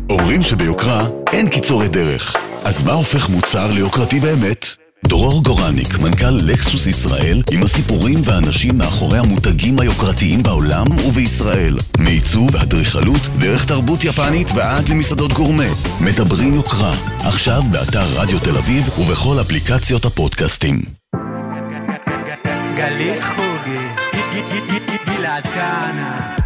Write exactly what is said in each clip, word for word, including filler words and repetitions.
אומרים שביוקרה אין קיצורי דרך. אז מה הופך מוצר ליוקרתי באמת? דרור גורניק, מנכ"ל לקסוס ישראל, עם הסיפורים והאנשים מאחורי המותגים היוקרתיים בעולם ובישראל. מעיצוב ואדריכלות, דרך תרבות יפנית ועד למסעדות גורמה. מדברים יוקרה, עכשיו באתר רדיו תל אביב ובכל אפליקציות הפודקאסטים. גלית חוגי, גלעד כהנא.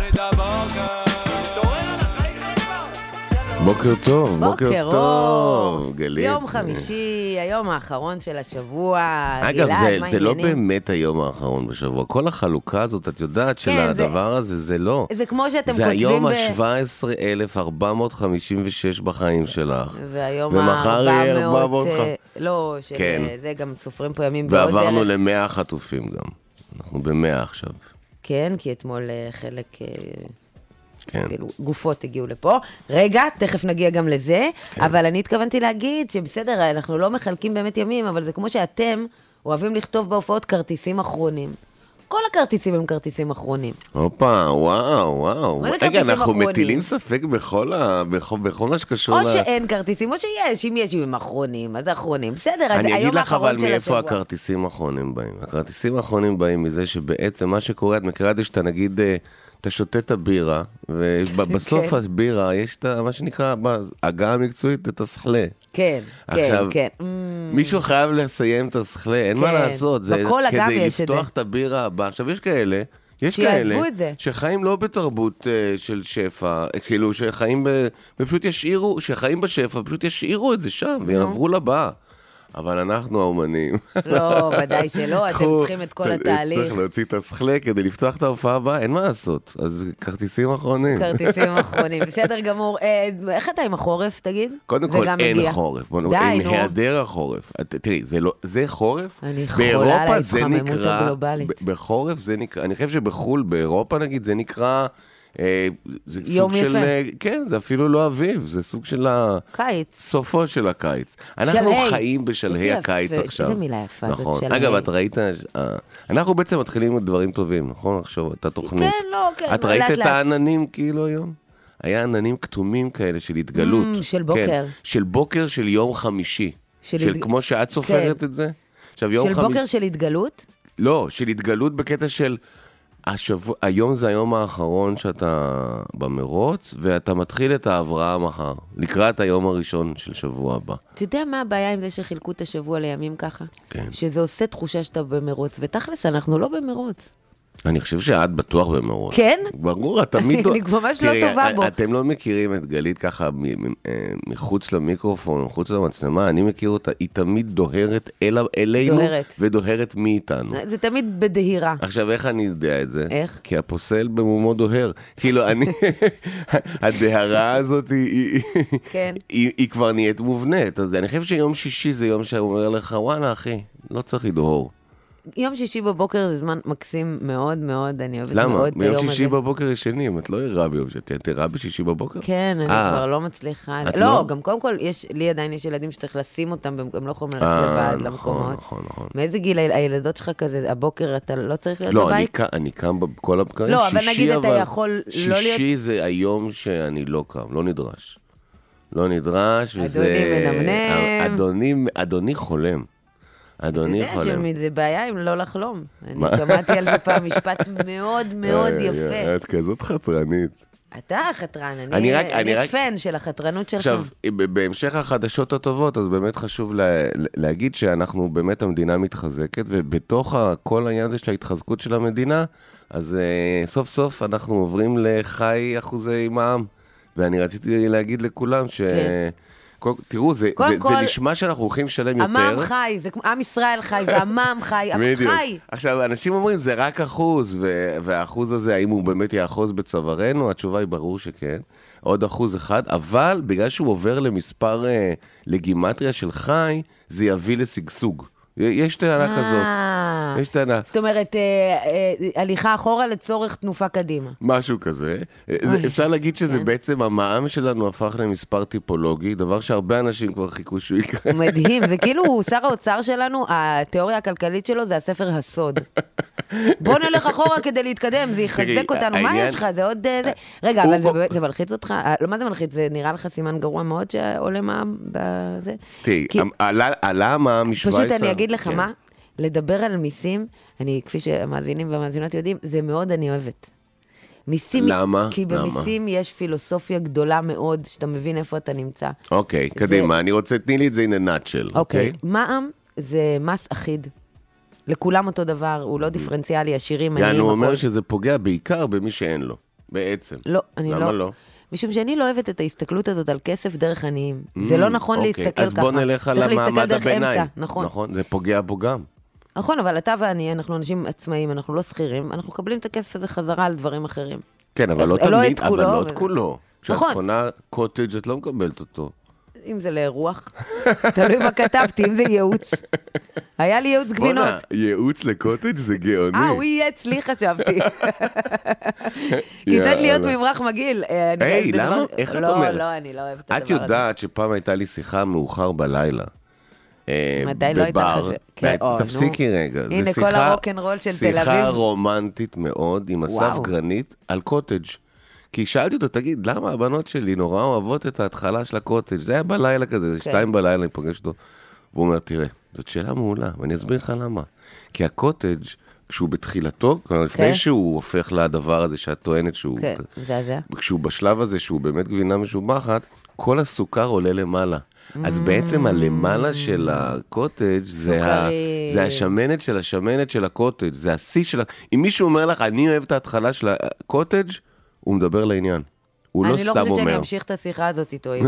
בוקר טוב, בוקר בוקר טוב, אור. גלית. יום חמישי, היום האחרון של השבוע. אגב, גלעד, זה, מה זה לא העניינים? באמת היום האחרון בשבוע. כל החלוקה הזאת, את יודעת של כן, הדבר זה, הזה, זה לא. זה כמו שאתם זה כותבים היום ב... ה-שבע עשרה אלף ארבע מאות חמישים ושש בחיים שלך. והיום ומחר יהיה ה-ארבע מאות... ארבע מאות. לא, של... כן. זה גם סופרים פה ימים בעוד דרך. ועברנו ל-מאה חטופים גם. אנחנו ב-מאה עכשיו. כן, כי אתמול אה, חלק... אה, כן. כאילו, גופות הגיעו לפה. רגע, תכף נגיע גם לזה, כן. אבל אני התכוונתי להגיד שבסדר, אנחנו לא מחלקים באמת ימים, אבל זה כמו שאתם אוהבים לכתוב בהופעות כרטיסים אחרונים. כל הכרטיסים הם כרטיסים אחרונים. הופה, וואו, וואו. מה זה רגע, כרטיסים אנחנו אחרונים? מטילים ספק בכל, ה... בכל, בכל מה שקשור או ל... שאין כרטיסים, או שיש. אם יש ימים אחרונים, אז אחרונים. בסדר, אז אני אגיד היום לך אבל האחרון של מאיפה השבוע. הכרטיסים האחרונים באים. הכרטיסים האחרונים באים מזה שבעצם מה שקורה, את מכירה את זה שאתה נגיד, אה, אתה שותה את הבירה, ובסוף כן. הבירה יש את מה שנקרא, ההגה המקצועית, את השכלה. כן, עכשיו, כן, כן. מישהו חייב לסיים את השכלה, אין מה כן. לעשות. זה בקולה גם כדי יש את לפתוח זה. את הבירה הבאה. עכשיו, יש כאלה, יש שיעזבו כאלה, את זה. שחיים לא בתרבות uh, של שפע, כאילו שחיים ב... ופשוט ישאירו, שחיים בשפע, פשוט ישאירו את זה שם, ויעברו לבאה. אבל אנחנו האומנים. לא, ודאי שלא, אתם קחו, צריכים את כל ת- התהליך. צריך להוציא את השכלה כדי לפתוח את ההופעה הבאה, אין מה לעשות. אז כרטיסים אחרונים. כרטיסים אחרונים, בסדר גמור. אה, איך אתה עם החורף, תגיד? קודם זה כל, גם אין מגיע. חורף. בוא, די, עם נו. היעדר החורף. את- תראי, זה, לא, זה חורף. אני חולה על באירופה זה ההתחממות נקרא, הגלובלית. ב- בחורף זה נקרא, אני חושב שבחול, באירופה נגיד, זה נקרא, אה, זה יום סוג של, יפה. אה, כן, זה אפילו לא אביב, זה סוג של ה... קיץ. סופו של הקיץ. אנחנו שלהי. חיים בשלהי איזה הקיץ יפה, עכשיו. איזה מילה יפה זאת, נכון. שלהי. אגב, את ראית, אה, אנחנו בעצם מתחילים עם דברים טובים, נכון? עכשיו, את התוכנית. כן, לא, כן, את ראית לאט את לאט. העננים כאילו היום? היה עננים כתומים כאלה של התגלות. Mm, של בוקר. כן, של בוקר של יום חמישי. של של התג- כמו שאת סופרת כן. את זה. עכשיו, יום של חמישי... בוקר של התגלות? לא, של התגלות בקטע של... השבוע, היום זה היום האחרון שאתה במרוץ, ואתה מתחיל את ההבראה מחר, לקראת היום הראשון של שבוע הבא. אתה יודע מה הבעיה עם זה שחילקו את השבוע לימים ככה? כן. שזה עושה תחושה שאתה במרוץ, ותכלס אנחנו לא במרוץ. אני חושב שאת בטוח במרוץ. כן? ברור, את תמיד... אני ממש לא טובה בו. אתם לא מכירים את גלית ככה מ- מ- אה, מחוץ למיקרופון, מחוץ למצלמה, אני מכיר אותה, היא תמיד דוהרת אל- אלינו, דוהרת. ודוהרת מאיתנו. זה תמיד בדהירה. עכשיו, איך אני יודע את זה? איך? כי הפוסל במומו דוהר. כאילו, אני... הדהרה הזאת היא, היא, כן. היא, היא כבר נהיית מובנית. אז אני חושב שיום שישי זה יום שאומר לך, וואלה, אחי, לא צריך לדהור. יום שישי בבוקר זה זמן מקסים מאוד מאוד, אני אוהבת מאוד למה? את היום הזה. ביום שישי בבוקר ישנים, את לא ערה ביום שישי, את ערה בשישי בבוקר? כן, אני אה. כבר לא מצליחה. את לא, לא? גם קודם כל, יש, לי עדיין יש ילדים שצריך לשים אותם, הם לא יכולים ללכת אה, לבד נכון, למקומות. נכון, נכון. מאיזה גיל ה- הילדות שלך כזה, הבוקר אתה לא צריך להיות לא, אני בבית? קם, אני קם בכל הבקרים. לא, אבל שישי, נגיד אתה אבל יכול לא להיות- שישי זה היום שאני לא קם, לא נדרש. לא נדרש, וזה... אדוני מנמנם. אדוני, אדוני חולם. אדוני אתה יודע חולם. שזה בעיה אם לא לחלום. אני מה? שמעתי על זה פעם משפט מאוד מאוד איי, יפה. איי, את כזאת חתרנית. אתה החתרן, אני אני רק- אני אני רק- פן של החתרנות שלך. עכשיו, ב- בהמשך החדשות הטובות, אז באמת חשוב לה, להגיד שאנחנו באמת המדינה מתחזקת, ובתוך ה- כל העניין הזה של ההתחזקות של המדינה, אז uh, סוף סוף אנחנו עוברים לחי אחוזי מע"מ. ואני רציתי להגיד לכולם ש... כן. כל, תראו, זה, קודם זה, כל, זה נשמע שאנחנו הולכים לשלם יותר. המע"מ חי, זה כמו עם ישראל חי, והמע"מ חי, בדיוק. חי. עכשיו, אנשים אומרים, זה רק אחוז, ו- והאחוז הזה, האם הוא באמת יאחוז בצווארנו? התשובה היא ברור שכן. עוד אחוז אחד, אבל בגלל שהוא עובר למספר אה, לגימטריה של חי, זה יביא לסגסוג. יש טענה כזאת. אה, השתנה. זאת אומרת, הליכה אחורה לצורך תנופה קדימה. משהו כזה. אפשר להגיד שזה בעצם המע"מ שלנו הפך למספר טיפולוגי, דבר שהרבה אנשים כבר חיכו שהוא יקרה. מדהים, זה כאילו שר האוצר שלנו, התיאוריה הכלכלית שלו זה הספר הסוד. בוא נלך אחורה כדי להתקדם, זה יחזק אותנו. מה יש לך? זה עוד... רגע, אבל זה מלחיץ אותך? מה זה מלחיץ? זה נראה לך סימן גרוע מאוד שעולה מע"מ בזה? תראי, עלה המע"מ מ-שבע עשרה. פשוט אני אגיד לך מה, לדבר על מיסים, אני, כפי שהמאזינים והמאזינות יודעים, זה מאוד אני אוהבת. מיסים, למה? כי במיסים יש פילוסופיה גדולה מאוד, שאתה מבין איפה אתה נמצא. אוקיי, קדימה, אני רוצה, תני לי את זה in a nutshell. אוקיי, מע"מ זה מס אחיד. לכולם אותו דבר, הוא לא דיפרנציאלי, עשירים, עניים, יענו הכל. אומר שזה פוגע בעיקר במי שאין לו, בעצם. לא, אני לא. למה לא? משום שאני לא אוהבת את ההסתכלות הזאת על כסף דרך עניים. זה לא נכון להסתכל ככה. אז בוא נלך על המעמד הביניים. נכון. נכון, זה פוגע בו גם. נכון, אבל אתה ואני, אנחנו אנשים עצמאיים, אנחנו לא שכירים, אנחנו מקבלים את הכסף הזה חזרה על דברים אחרים. כן, אבל לא תמיד, אבל לא את כולו. כשאת נכון. קונה קוטג' את לא מקבלת אותו. אם זה לאירוח, תלוי מה כתבתי, אם זה ייעוץ. היה לי ייעוץ גבינות. בונה, ייעוץ לקוטג' זה גאוני. אה, הוא יהיה אצלי, חשבתי. כי צריך להיות ממרח מגיל. היי, למה? איך את אומרת? לא, לא, אני לא אוהבת את הדבר הזה. את יודעת שפעם הייתה לי שיחה מאוחר בלילה. מדי לא הייתה כזה. תפסיקי רגע. הנה, כל הרוק'נ'רול של תל אביב. שיחה רומנטית מאוד עם אסף גרנית על קוטג'. כי שאלתי אותו, תגיד, למה הבנות שלי נורא אוהבות את ההתחלה של הקוטג'? זה היה בלילה כזה, זה שתיים בלילה, אני פוגש אותו. והוא אומר, תראה, זאת שאלה מעולה, ואני אסביר לך למה. כי הקוטג' כשהוא בתחילתו, לפני שהוא הופך לדבר הזה שאת טוענת שהוא... כן, זה זה. כשהוא בשלב הזה, שהוא באמת גבינה משובחת, כל הסוכר עולה למעלה. אז בעצם הלמעלה של הקוטג' זה השמנת של השמנת של הקוטג', זה השיא של... אם מישהו אומר לך, אני אוהב את ההתחלה של הקוטג', הוא מדבר לעניין. הוא לא סתם אומר. אני לא חושבת שאני אמשיך את השיחה הזאת איתו עם...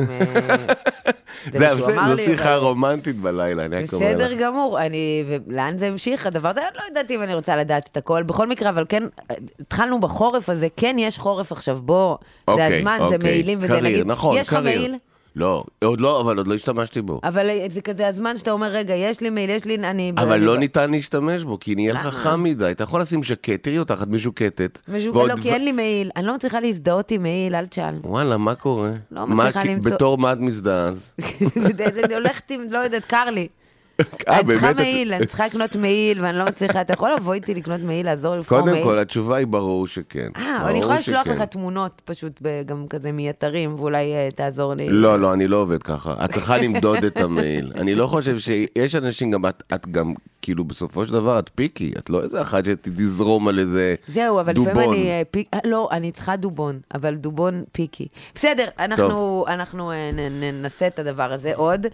זו שיחה רומנטית בלילה, אני רק אומר לך. בסדר גמור, ולאן זה המשיך? הדבר הזה, אני לא יודעת אם אני רוצה לדעת את הכל. בכל מקרה, אבל כן, התחלנו בחורף הזה, כן יש חורף עכשיו, בוא, זה הזמן, זה מעילים, וזה נגיד, יש לך מעיל? לא, עוד לא, אבל עוד לא השתמשתי בו. אבל זה כזה הזמן שאתה אומר, רגע, יש לי מעיל, יש לי, אני... אבל לא ניתן להשתמש בו, כי נהיה לך חם מדי. אתה יכול לשים שקט, תראי אותך, את משוקטת. לא, כי אין לי מעיל. אני לא מצליחה להזדהות עם מעיל, אל תשאל. וואלה, מה קורה? לא מצליחה למצוא... בתור מה את מזדהז? אני הולכת עם, לא יודעת, קר לי. אני צריכה מעיל, אני צריכה לקנות מעיל, ואני לא מצליחה, אתה יכול לבוא איתי לקנות מעיל, לעזור לבחור מעיל? קודם כל, התשובה היא ברור שכן. אה, אבל אני יכולה לשלוח לך תמונות פשוט גם כזה מיתרים, ואולי תעזור לי. לא, לא, אני לא עובד ככה. את צריכה למדוד את המעיל. אני לא חושב שיש אנשים גם, את גם, כאילו בסופו של דבר, את פיקי, את לא איזה אחד שתזרום על איזה דובון. זהו, אבל לפעמים אני פיק, לא, אני צריכה דובון, אבל דובון פיקי. בסדר, אנחנו ננסה את הדבר הזה עוד.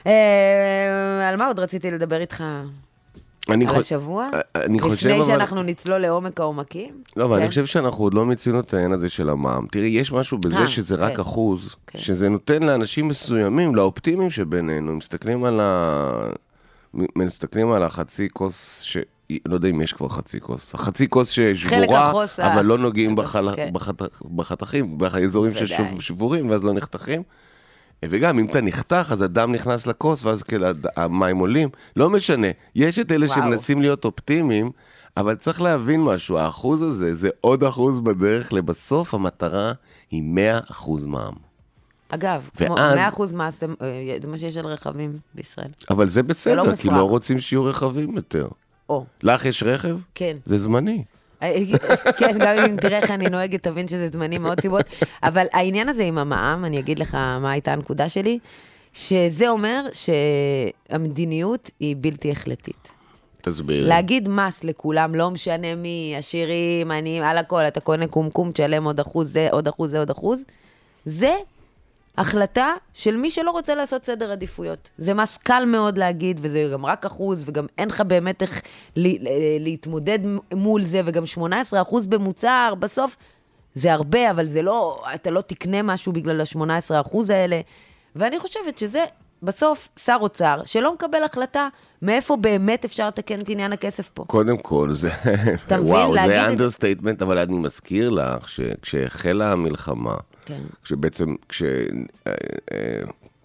על מה עוד רציתי לדבר איתך? על השבוע? לפני שאנחנו נצלול לעומק העומקים? לא, אבל אני חושב שאנחנו עוד לא מצינו את העניין הזה של המע"מ. תראי, יש משהו בזה שזה רק אחוז, שזה נותן לאנשים מסוימים, לאופטימיים שבינינו, מסתכלים על ה... מסתכלים על החצי כוס ש... לא יודע אם יש כבר חצי כוס. החצי כוס ששבורה, אבל לא נוגעים בחתכים, באזורים ששבורים, ואז לא נחתכים. וגם אם אתה נחתך, אז הדם נכנס לכוס, ואז כאילו המים עולים. לא משנה. יש את אלה שמנסים להיות אופטימיים, אבל צריך להבין משהו. האחוז הזה, זה עוד אחוז בדרך לבסוף, המטרה היא מאה אחוז מע"מ. אגב, מאה אחוז מס, זה מה שיש על רכבים בישראל. אבל זה בסדר, כי לא רוצים שיהיו רכבים יותר. לך יש רכב? כן. זה זמני. כן, גם אם תראה איך אני נוהגת, תבין שזה זמני מאוד סיבות. אבל העניין הזה עם המע"מ, אני אגיד לך מה הייתה הנקודה שלי, שזה אומר שהמדיניות היא בלתי החלטית. תסביר. להגיד מס לכולם, לא משנה מי, עשירים, עניים, על הכל, אתה קונה קומקום, תשלם עוד אחוז זה, עוד אחוז זה, עוד אחוז. זה החלטה של מי שלא רוצה לעשות סדר עדיפויות. זה מס קל מאוד להגיד, וזה גם רק אחוז, וגם אין לך באמת איך להתמודד מול זה, וגם שמונה עשרה אחוז במוצר, בסוף זה הרבה, אבל זה לא, אתה לא תקנה משהו בגלל ה-שמונה עשרה אחוז האלה, ואני חושבת שזה בסוף שר אוצר, שלא מקבל החלטה מאיפה באמת אפשר לתקן את עניין הכסף פה. קודם כל, זה, וואו, זה אנדרסטייטמנט, אבל אני מזכיר לך שכשהחלה המלחמה, כן. כשבעצם, כש,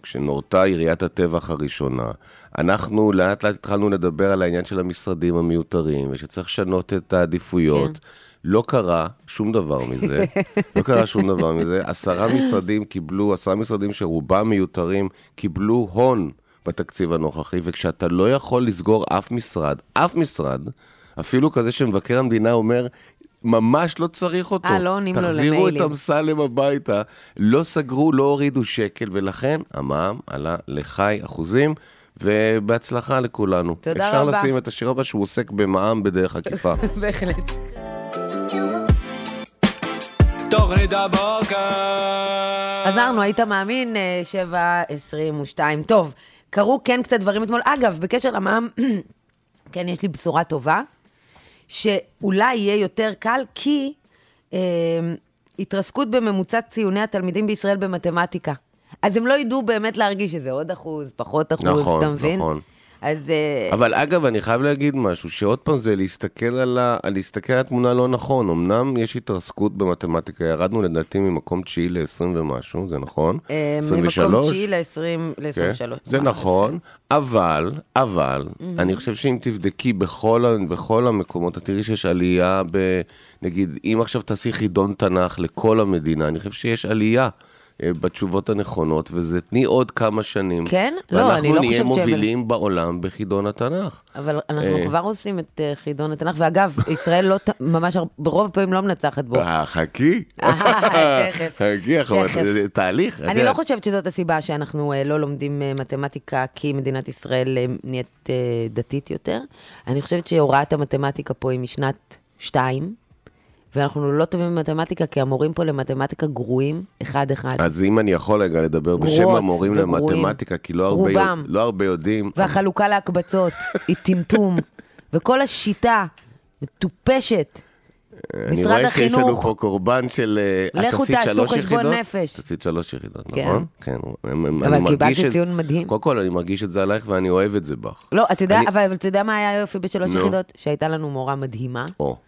כשנורתה עיריית הטבח הראשונה, אנחנו לאט לאט התחלנו לדבר על העניין של המשרדים המיותרים, ושצריך לשנות את העדיפויות. כן. לא קרה שום דבר מזה, לא קרה שום דבר מזה. עשרה משרדים קיבלו, עשרה משרדים שרובם מיותרים, קיבלו הון בתקציב הנוכחי, וכשאתה לא יכול לסגור אף משרד, אף משרד, אפילו כזה שמבקר המדינה אומר, ממש לא צריך אותו. אה, לא עונים לו למיילים. תחזירו את אמסלם הביתה. לא סגרו, לא הורידו שקל, ולכן המע"מ עלה לחי אחוזים, ובהצלחה לכולנו. תודה אפשר רבה. אפשר לשים את השיר הבא שהוא עוסק במע"מ בדרך עקיפה. בהחלט. תוכנית הבוקר. חזרנו, היית מאמין, שבע עשרים ושתיים. טוב, קרו כן קצת דברים אתמול. אגב, בקשר למע"מ, כן, יש לי בשורה טובה, שאולי יהיה יותר קל, כי אה, התרסקות בממוצע ציוני התלמידים בישראל במתמטיקה. אז הם לא ידעו באמת להרגיש שזה עוד אחוז, פחות אחוז, נכון, אתה מבין? נכון. אז... אה, אבל אגב, אני חייב להגיד משהו, שעוד פעם זה להסתכל על, ה... להסתכל על התמונה לא נכון. אמנם יש התרסקות במתמטיקה, ירדנו לדעתי ממקום תשיעי ל-עשרים ומשהו, זה נכון? אה, עשרים ושלוש. ממקום תשיעי ל-עשרים ושלוש. זה נכון, אבל, אבל, אני חושב שאם תבדקי בכל, ה... בכל המקומות, תראי שיש עלייה ב... נגיד, אם עכשיו תעשי חידון תנ"ך לכל המדינה, אני חושב שיש עלייה. בתשובות הנכונות, וזה תני עוד כמה שנים. כן? לא, אני לא ואנחנו נהיה חושבת מובילים בעולם בחידון התנ"ך. אבל אנחנו כבר עושים את חידון התנ"ך, ואגב, ישראל לא, ממש ברוב הפעמים לא מנצחת בו. חכי. תכף. חכי, זה תהליך. אני לא חושבת שזאת הסיבה שאנחנו לא לומדים מתמטיקה, כי מדינת ישראל נהיית דתית יותר. אני חושבת שהוראת המתמטיקה פה היא משנת שתיים, ואנחנו לא טובים במתמטיקה, כי המורים פה למתמטיקה גרועים, אחד אחד. אז אם אני יכול רגע לדבר בשם המורים למתמטיקה, כי לא הרבה, רובם. לא הרבה יודעים. והחלוקה להקבצות, היא טמטום, וכל השיטה מטופשת. אני משרד רואה שיש לנו החינוך. פה קורבן של... לכו את עשית תעשו שלוש חשבון יחידות? נפש. את עשית שלוש יחידות, כן. נכון? כן. אבל קיבלתי ציון מדהים. קודם כל, אני מרגיש את זה עלייך, ואני אוהב את זה בך. לא, אתה יודע, אני- אבל אתה יודע מה היה יופי בשלוש נו. יחידות? שהייתה לנו מורה מדהימה, או,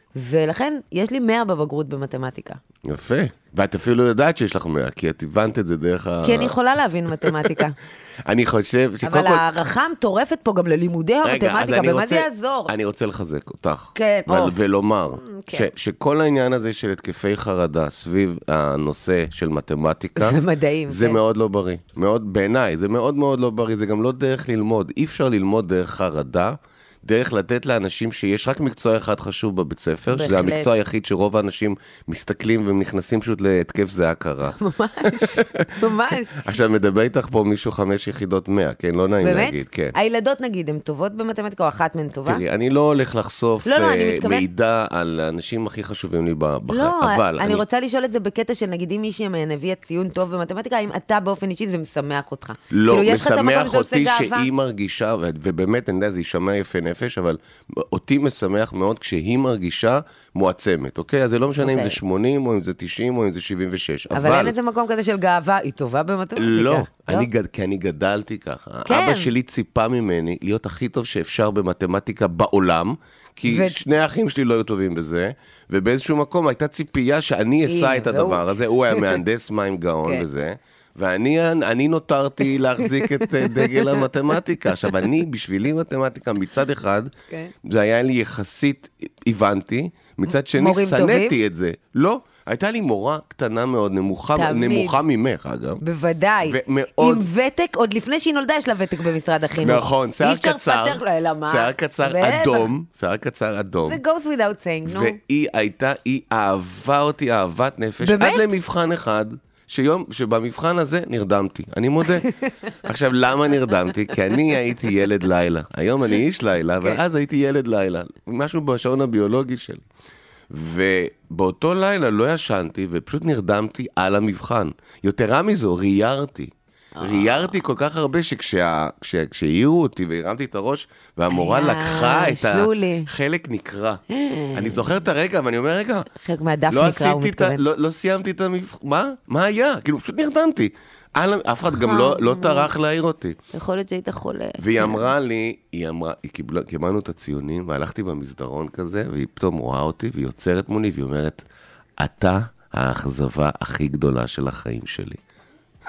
ולכן יש לי מאה בבגרות במתמטיקה. יפה. ואת אפילו יודעת שיש לך מאה, כי את הבנת את זה דרך ה... כי אני יכולה להבין מתמטיקה. אני חושב שקודם אבל כל... הערכה מטורפת פה גם ללימודי רגע, אז המתמטיקה, אני במה רוצה- זה יעזור? אני רוצה לחזק אותך. כן, ול- או. ולומר, כן. ש- שכל העניין הזה של התקפי חרדה סביב הנושא של מתמטיקה, ומדעים, זה כן. מאוד לא בריא. מאוד, בעיניי, זה מאוד מאוד לא בריא. זה גם לא דרך ללמוד. אי אפשר ללמוד דרך חרדה, דרך לתת לאנשים שיש רק מקצוע אחד חשוב בבית ספר, שזה בהחלט. המקצוע היחיד שרוב האנשים מסתכלים והם נכנסים פשוט להתקף זיעה קרה. ממש, ממש. עכשיו מדבר איתך פה מישהו חמש יחידות מאה, כן? לא נעים באמת? להגיד, כן. הילדות נגיד, הן טובות במתמטיקה, או אחת מהן טובה? תראי, אני לא הולך לחשוף לא, לא, אני אה, מתכוון- מידע על האנשים הכי חשובים לי ב- בחיים, לא, אבל אני רוצה לשאול את זה בקטע של נגיד אם מישהי מהן הביאה ציון טוב במתמטיקה, האם אתה באופן אישי זה משמח אותך? לא, כאילו, יש לך את המקום משמח שזה עושה אותי גאווה? שהיא מרגישה, ו- ובאמת, אני יודע, זה יישמע יפה נפש, אבל אותי משמח מאוד כשהיא מרגישה מועצמת, אוקיי? אז זה לא משנה אם אוקיי. זה שמונים, או אם זה תשעים, או אם זה שבעים ושש, אבל אין איזה מקום כזה של גאווה, היא טובה במתמטיקה. לא, אני גד, כי אני גדלתי ככה. כן. אבא שלי ציפה ממני להיות הכי טוב שאפשר במתמטיקה בעולם, כי ו- שני האחים שלי לא היו טובים בזה, ובאיזשהו מקום הייתה ציפייה שאני אסע הנה, את והוא. הדבר הזה, הוא היה מהנדס מים גאון כן. וזה, ואני אני נותרתי להחזיק את אה, דגל המתמטיקה. עכשיו, אני, בשבילי מתמטיקה, מצד אחד, כן. זה היה לי יחסית, הבנתי, מצד שני, מורים שנאתי טובים? את זה. לא, הייתה לי מורה קטנה מאוד, נמוכה, תמיד. נמוכה ממך, אגב. בוודאי. ומאוד- עם ותק, עוד לפני שהיא נולדה יש לה ותק במשרד החינוך. נכון, שיער קצר, אי אפשר לפתח לו, אלא מה? שיער קצר בטח. אדום, שיער קצר אדום. זה goes without saying, נו. והיא הייתה, היא אהבה אותי אהבת נפש, באמת? עד למבחן אחד, שיום, שבמבחן הזה נרדמתי, אני מודה. עכשיו, למה נרדמתי? כי אני הייתי ילד לילה. היום אני איש לילה, אבל כן. אז הייתי ילד לילה. משהו בשעון הביולוגי שלי. ובאותו לילה לא ישנתי, ופשוט נרדמתי על המבחן. יתרה מזו, ריירתי. ריירתי כל כך הרבה שכשהעירו אותי והרמתי את הראש, והמורה היה, לקחה את שולי. החלק נקרא. אני זוכר את הרגע, ואני אומר, רגע, חלק מהדף לא נקרא, הוא עשיתי את ה... מתכוון. לא, לא סיימתי את המבחן. מה? מה היה? כאילו, פשוט נרדמתי. על- אף אחד גם לא, לא טרח להעיר אותי. יכול להיות שהיית חולה. והיא אמרה לי, היא אמרה, היא קיבלה, קיבלנו את הציונים, והלכתי במסדרון כזה, והיא פתאום רואה אותי, והיא יוצרת מולי, והיא אומרת, אתה האכזבה הכי גדולה של החיים שלי.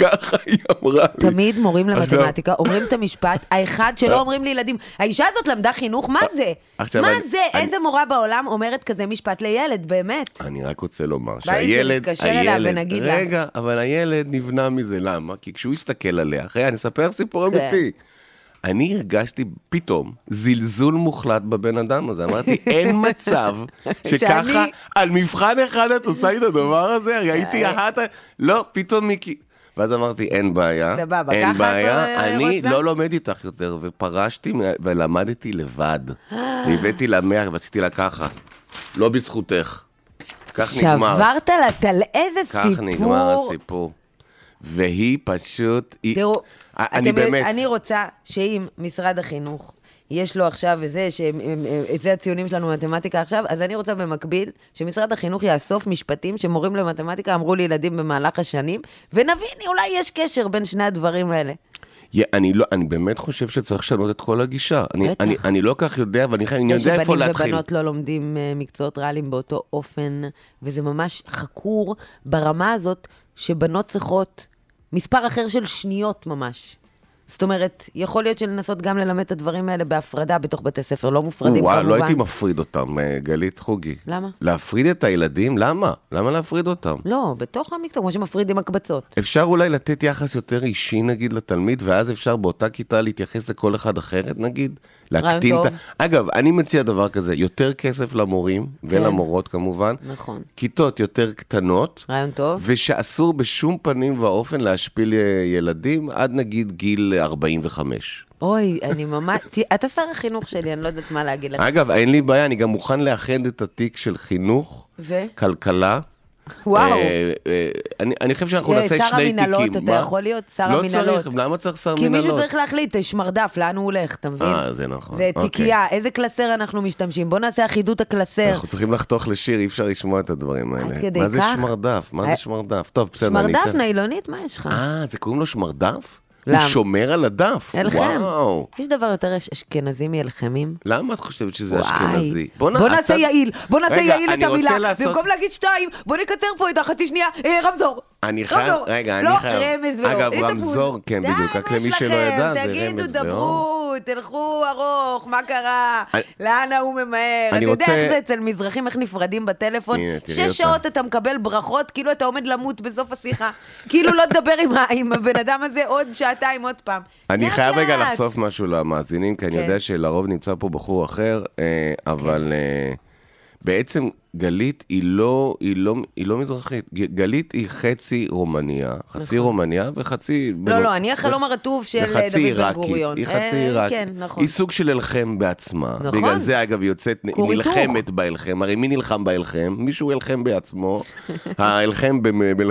ככה היא אמרה לי. תמיד מורים למתמטיקה אומרים את המשפט, האחד שלא אומרים לילדים, האישה הזאת למדה חינוך, מה זה? מה זה? איזה מורה בעולם אומרת כזה משפט לילד, באמת? אני רק רוצה לומר שהילד, הילד, רגע, אבל הילד נבנה מזה, למה? כי כשהוא הסתכל עליה, אחרי, אני אספר סיפור אמיתי. אני הרגשתי פתאום זלזול מוחלט בבן אדם הזה. אמרתי, אין מצב שככה על מבחן אחד את עושה לי את הדבר הזה, ראיתי אחת, לא, פתאום מיקי. ואז אמרתי, אין בעיה, אין בעיה, אני לא לומד איתך יותר, ופרשתי ולמדתי לבד. והבאתי לה מאה, ועשיתי לה ככה, לא בזכותך. כך נגמר. שברת לה, תל איזה סיפור. כך נגמר הסיפור. והיא פשוט... תראו, אני אתם, באמת... אני רוצה שאם משרד החינוך יש לו עכשיו וזה, שזה הציונים שלנו במתמטיקה עכשיו, אז אני רוצה במקביל שמשרד החינוך יאסוף משפטים שמורים למתמטיקה אמרו לילדים במהלך השנים, ונבין, אולי יש קשר בין שני הדברים האלה. אני, לא, אני באמת חושב שצריך לשנות את כל הגישה. אני, אני, אני לא כך יודע, אבל אני, אני יודע איפה להתחיל. שבנים ובנות לא לומדים מקצועות ריאליים באותו אופן, וזה ממש חקור ברמה הזאת שבנות צריכות מספר אחר של שניות ממש. זאת אומרת, יכול להיות שלנסות גם ללמד את הדברים האלה בהפרדה בתוך בתי ספר, לא מופרדים וואו, כמובן. לא הייתי מפריד אותם, גלית חוגי. למה? להפריד את הילדים? למה? למה להפריד אותם? לא, בתוך המקצוע, כמו שמפרידים הקבצות. אפשר אולי לתת יחס יותר אישי, נגיד, לתלמיד, ואז אפשר באותה כיתה להתייחס לכל אחד אחרת, נגיד. להקטין את ה... אגב, אני מציע דבר כזה, יותר כסף למורים, ולמורות כמובן. נכון. כיתות יותר קטנות. רעיון טוב. ושאסור בשום פנים ואופן להשפיל ילדים, עד נגיד גיל ארבעים וחמש. אוי, אני ממש... אתה שר החינוך שלי, אני לא יודעת מה להגיד לך. אגב, אין לי בעיה, אני גם מוכן לאחד את התיק של חינוך, כלכלה. וואו. אני חושב שאנחנו נעשה שני תיקים. שר המנהלות, אתה יכול להיות שר המנהלות. לא צריך, למה צריך שר מנהלות? כי מישהו צריך להחליט, שמרדף, לאן הוא הולך, אתה מבין? אה, זה נכון. זה תיקייה, איזה קלסר אנחנו משתמשים? בוא נעשה אחידות הקלסר. אנחנו צריכים לחתוך לשיר, אי אפשר לשמוע את הדברים האלה. עד כדי מה זה כך? שמרדף? מה זה שמרדף? טוב, בסדר. שמרדף ניילונית, מה יש לך? אה, זה קוראים לו שמרדף? למה? הוא שומר על הדף. אלחם. וואו. יש דבר יותר אשכנזים מאלחמים? למה את חושבת שזה אשכנזי? בוא נעשה יעיל, בוא נעשה יעיל את המילה. במקום להגיד שתיים, בוא נקצר פה את החצי שנייה, רמזור. אני חייב, רגע, אני חייב. לא, רמז ולא. אגב, רמזור, כן, בדיוק, רק למי שלא ידע, זה רמז ולא. תגידו, דברו, תלכו ארוך, מה קרה? לאן הוא ממהר? אתה יודע איך זה אצל מזרחים, איך נפרדים בטלפון? שש שעות אתה מקבל ברכות, כאילו אתה עומד למות בסוף השיחה. כאילו לא תדבר עם הבן אדם הזה עוד שעתיים, עוד פעם. אני חייב רגע לחשוף משהו למאזינים, כי אני יודע שלרוב נמצא פה בחור אחר, אבל בעצם גלית היא לא, היא לא, היא לא מזרחית. גלית היא חצי רומניה, חצי רומניה וחצי... לא, לא, אני החלום הרטוב של דוד בן גוריון. היא חצי עיראקית. היא סוג של אלחם בעצמה. נכון. בגלל זה, אגב, יוצאת, נלחמת באלחם. הרי מי נלחם באלחם? מישהו אלחם בעצמו. האלחם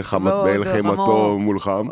במלחמתו מולחם.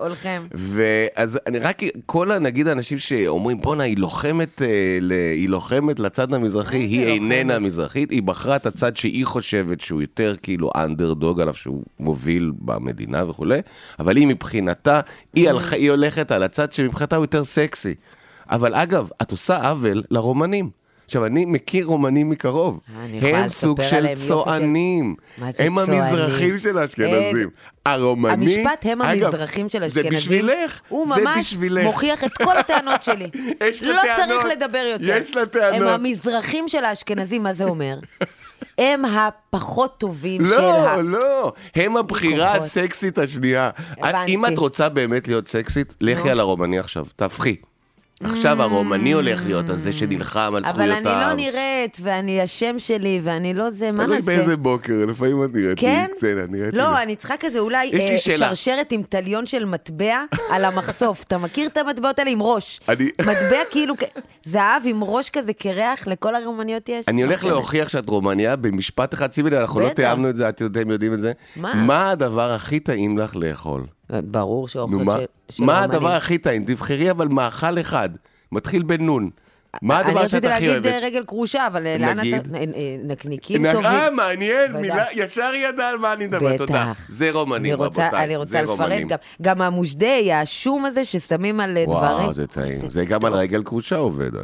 ואז אני רק, כל הנגיד האנשים שאומרים, בונה, היא לוחמת, היא לוחמת לצד המזרחי, היא איננה מזרחית, היא בחרה את הצד שהיא חושבת שהוא יותר כאילו אנדרדוג עליו שהוא מוביל במדינה וכו', אבל היא מבחינתה, היא, הלכה, היא הולכת על הצד שמבחינתה הוא יותר סקסי. אבל אגב, את עושה עוול לרומנים. עכשיו, אני מכיר רומנים מקרוב. הם סוג של צוענים. הם המזרחים של האשכנזים. הרומנים... המשפט הם המזרחים של האשכנזים. זה בשבילך. הוא ממש מוכיח את כל הטענות שלי. לא צריך לדבר יותר. יש לה טענות. הם המזרחים של האשכנזים, מה זה אומר? הם הפחות טובים של ה... לא, לא, הם הבחירה הסקסית השנייה. אם את רוצה באמת להיות סקסית, לכי על הרומני עכשיו, תהפכי. עכשיו הרומני הולך להיות הזה שנלחם על זכויותיו. אבל אני לא נראית, ואני השם שלי, ואני לא זה, מה נעשה? תלוי באיזה בוקר, לפעמים את נראית לי קצנה, נראית לי. לא, אני צריכה כזה אולי שרשרת עם טליון של מטבע על המחשוף. אתה מכיר את המטבעות האלה עם ראש? מטבע כאילו, זהב עם ראש כזה קרח, לכל הרומניות יש. אני הולך להוכיח שאת רומניה, במשפט אחד סיבי, אנחנו לא תיאמנו את זה, אתם יודעים את זה. מה הדבר הכי טעים לך לאכול? ברור שאוכל של רומנים. מה הדבר הכי טעים? תבחרי אבל מאכל אחד, מתחיל בנון. מה הדבר שאתה הכי אוהבת? אני רציתי להגיד רגל קרושה, אבל לאן אתה... נקניקים טובים. נקה, מעניין, ישר ידע על מה אני מדבר, תודה. זה רומנים, רבותיי. אני רוצה לפרט גם. גם המושדי, השום הזה ששמים על דברים. וואו, זה טעים. זה גם על רגל קרושה עובד, אגב.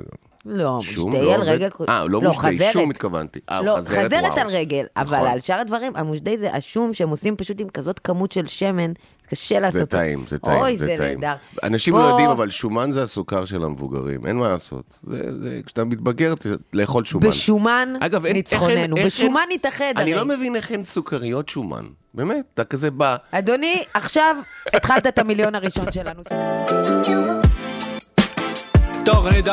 לא, שום מושדי לא על עובד? רגל... אה, לא מושדי, שום התכוונתי. אה, לא, חזרת, חזרת וואו. על רגל, אבל נכון. על שאר הדברים, המושדי זה השום שהם עושים פשוט עם כזאת כמות של שמן, קשה לעשות. זה טעים, זה טעים, אוי, זה זה טעים. נהדר. אנשים פה- לא יודעים, אבל שומן זה הסוכר של המבוגרים, אין מה לעשות. זה, זה, כשאתה מתבגר, ת- לאכול שומן. בשומן אגב, אין- ניצחוננו, איך אין- איך בשומן אין- נתאחד. אני הרי. לא מבין איך אין סוכריות שומן. באמת, אתה כזה בא... אדוני, עכשיו התחלת את המיליון הראשון שלנו. תוכנית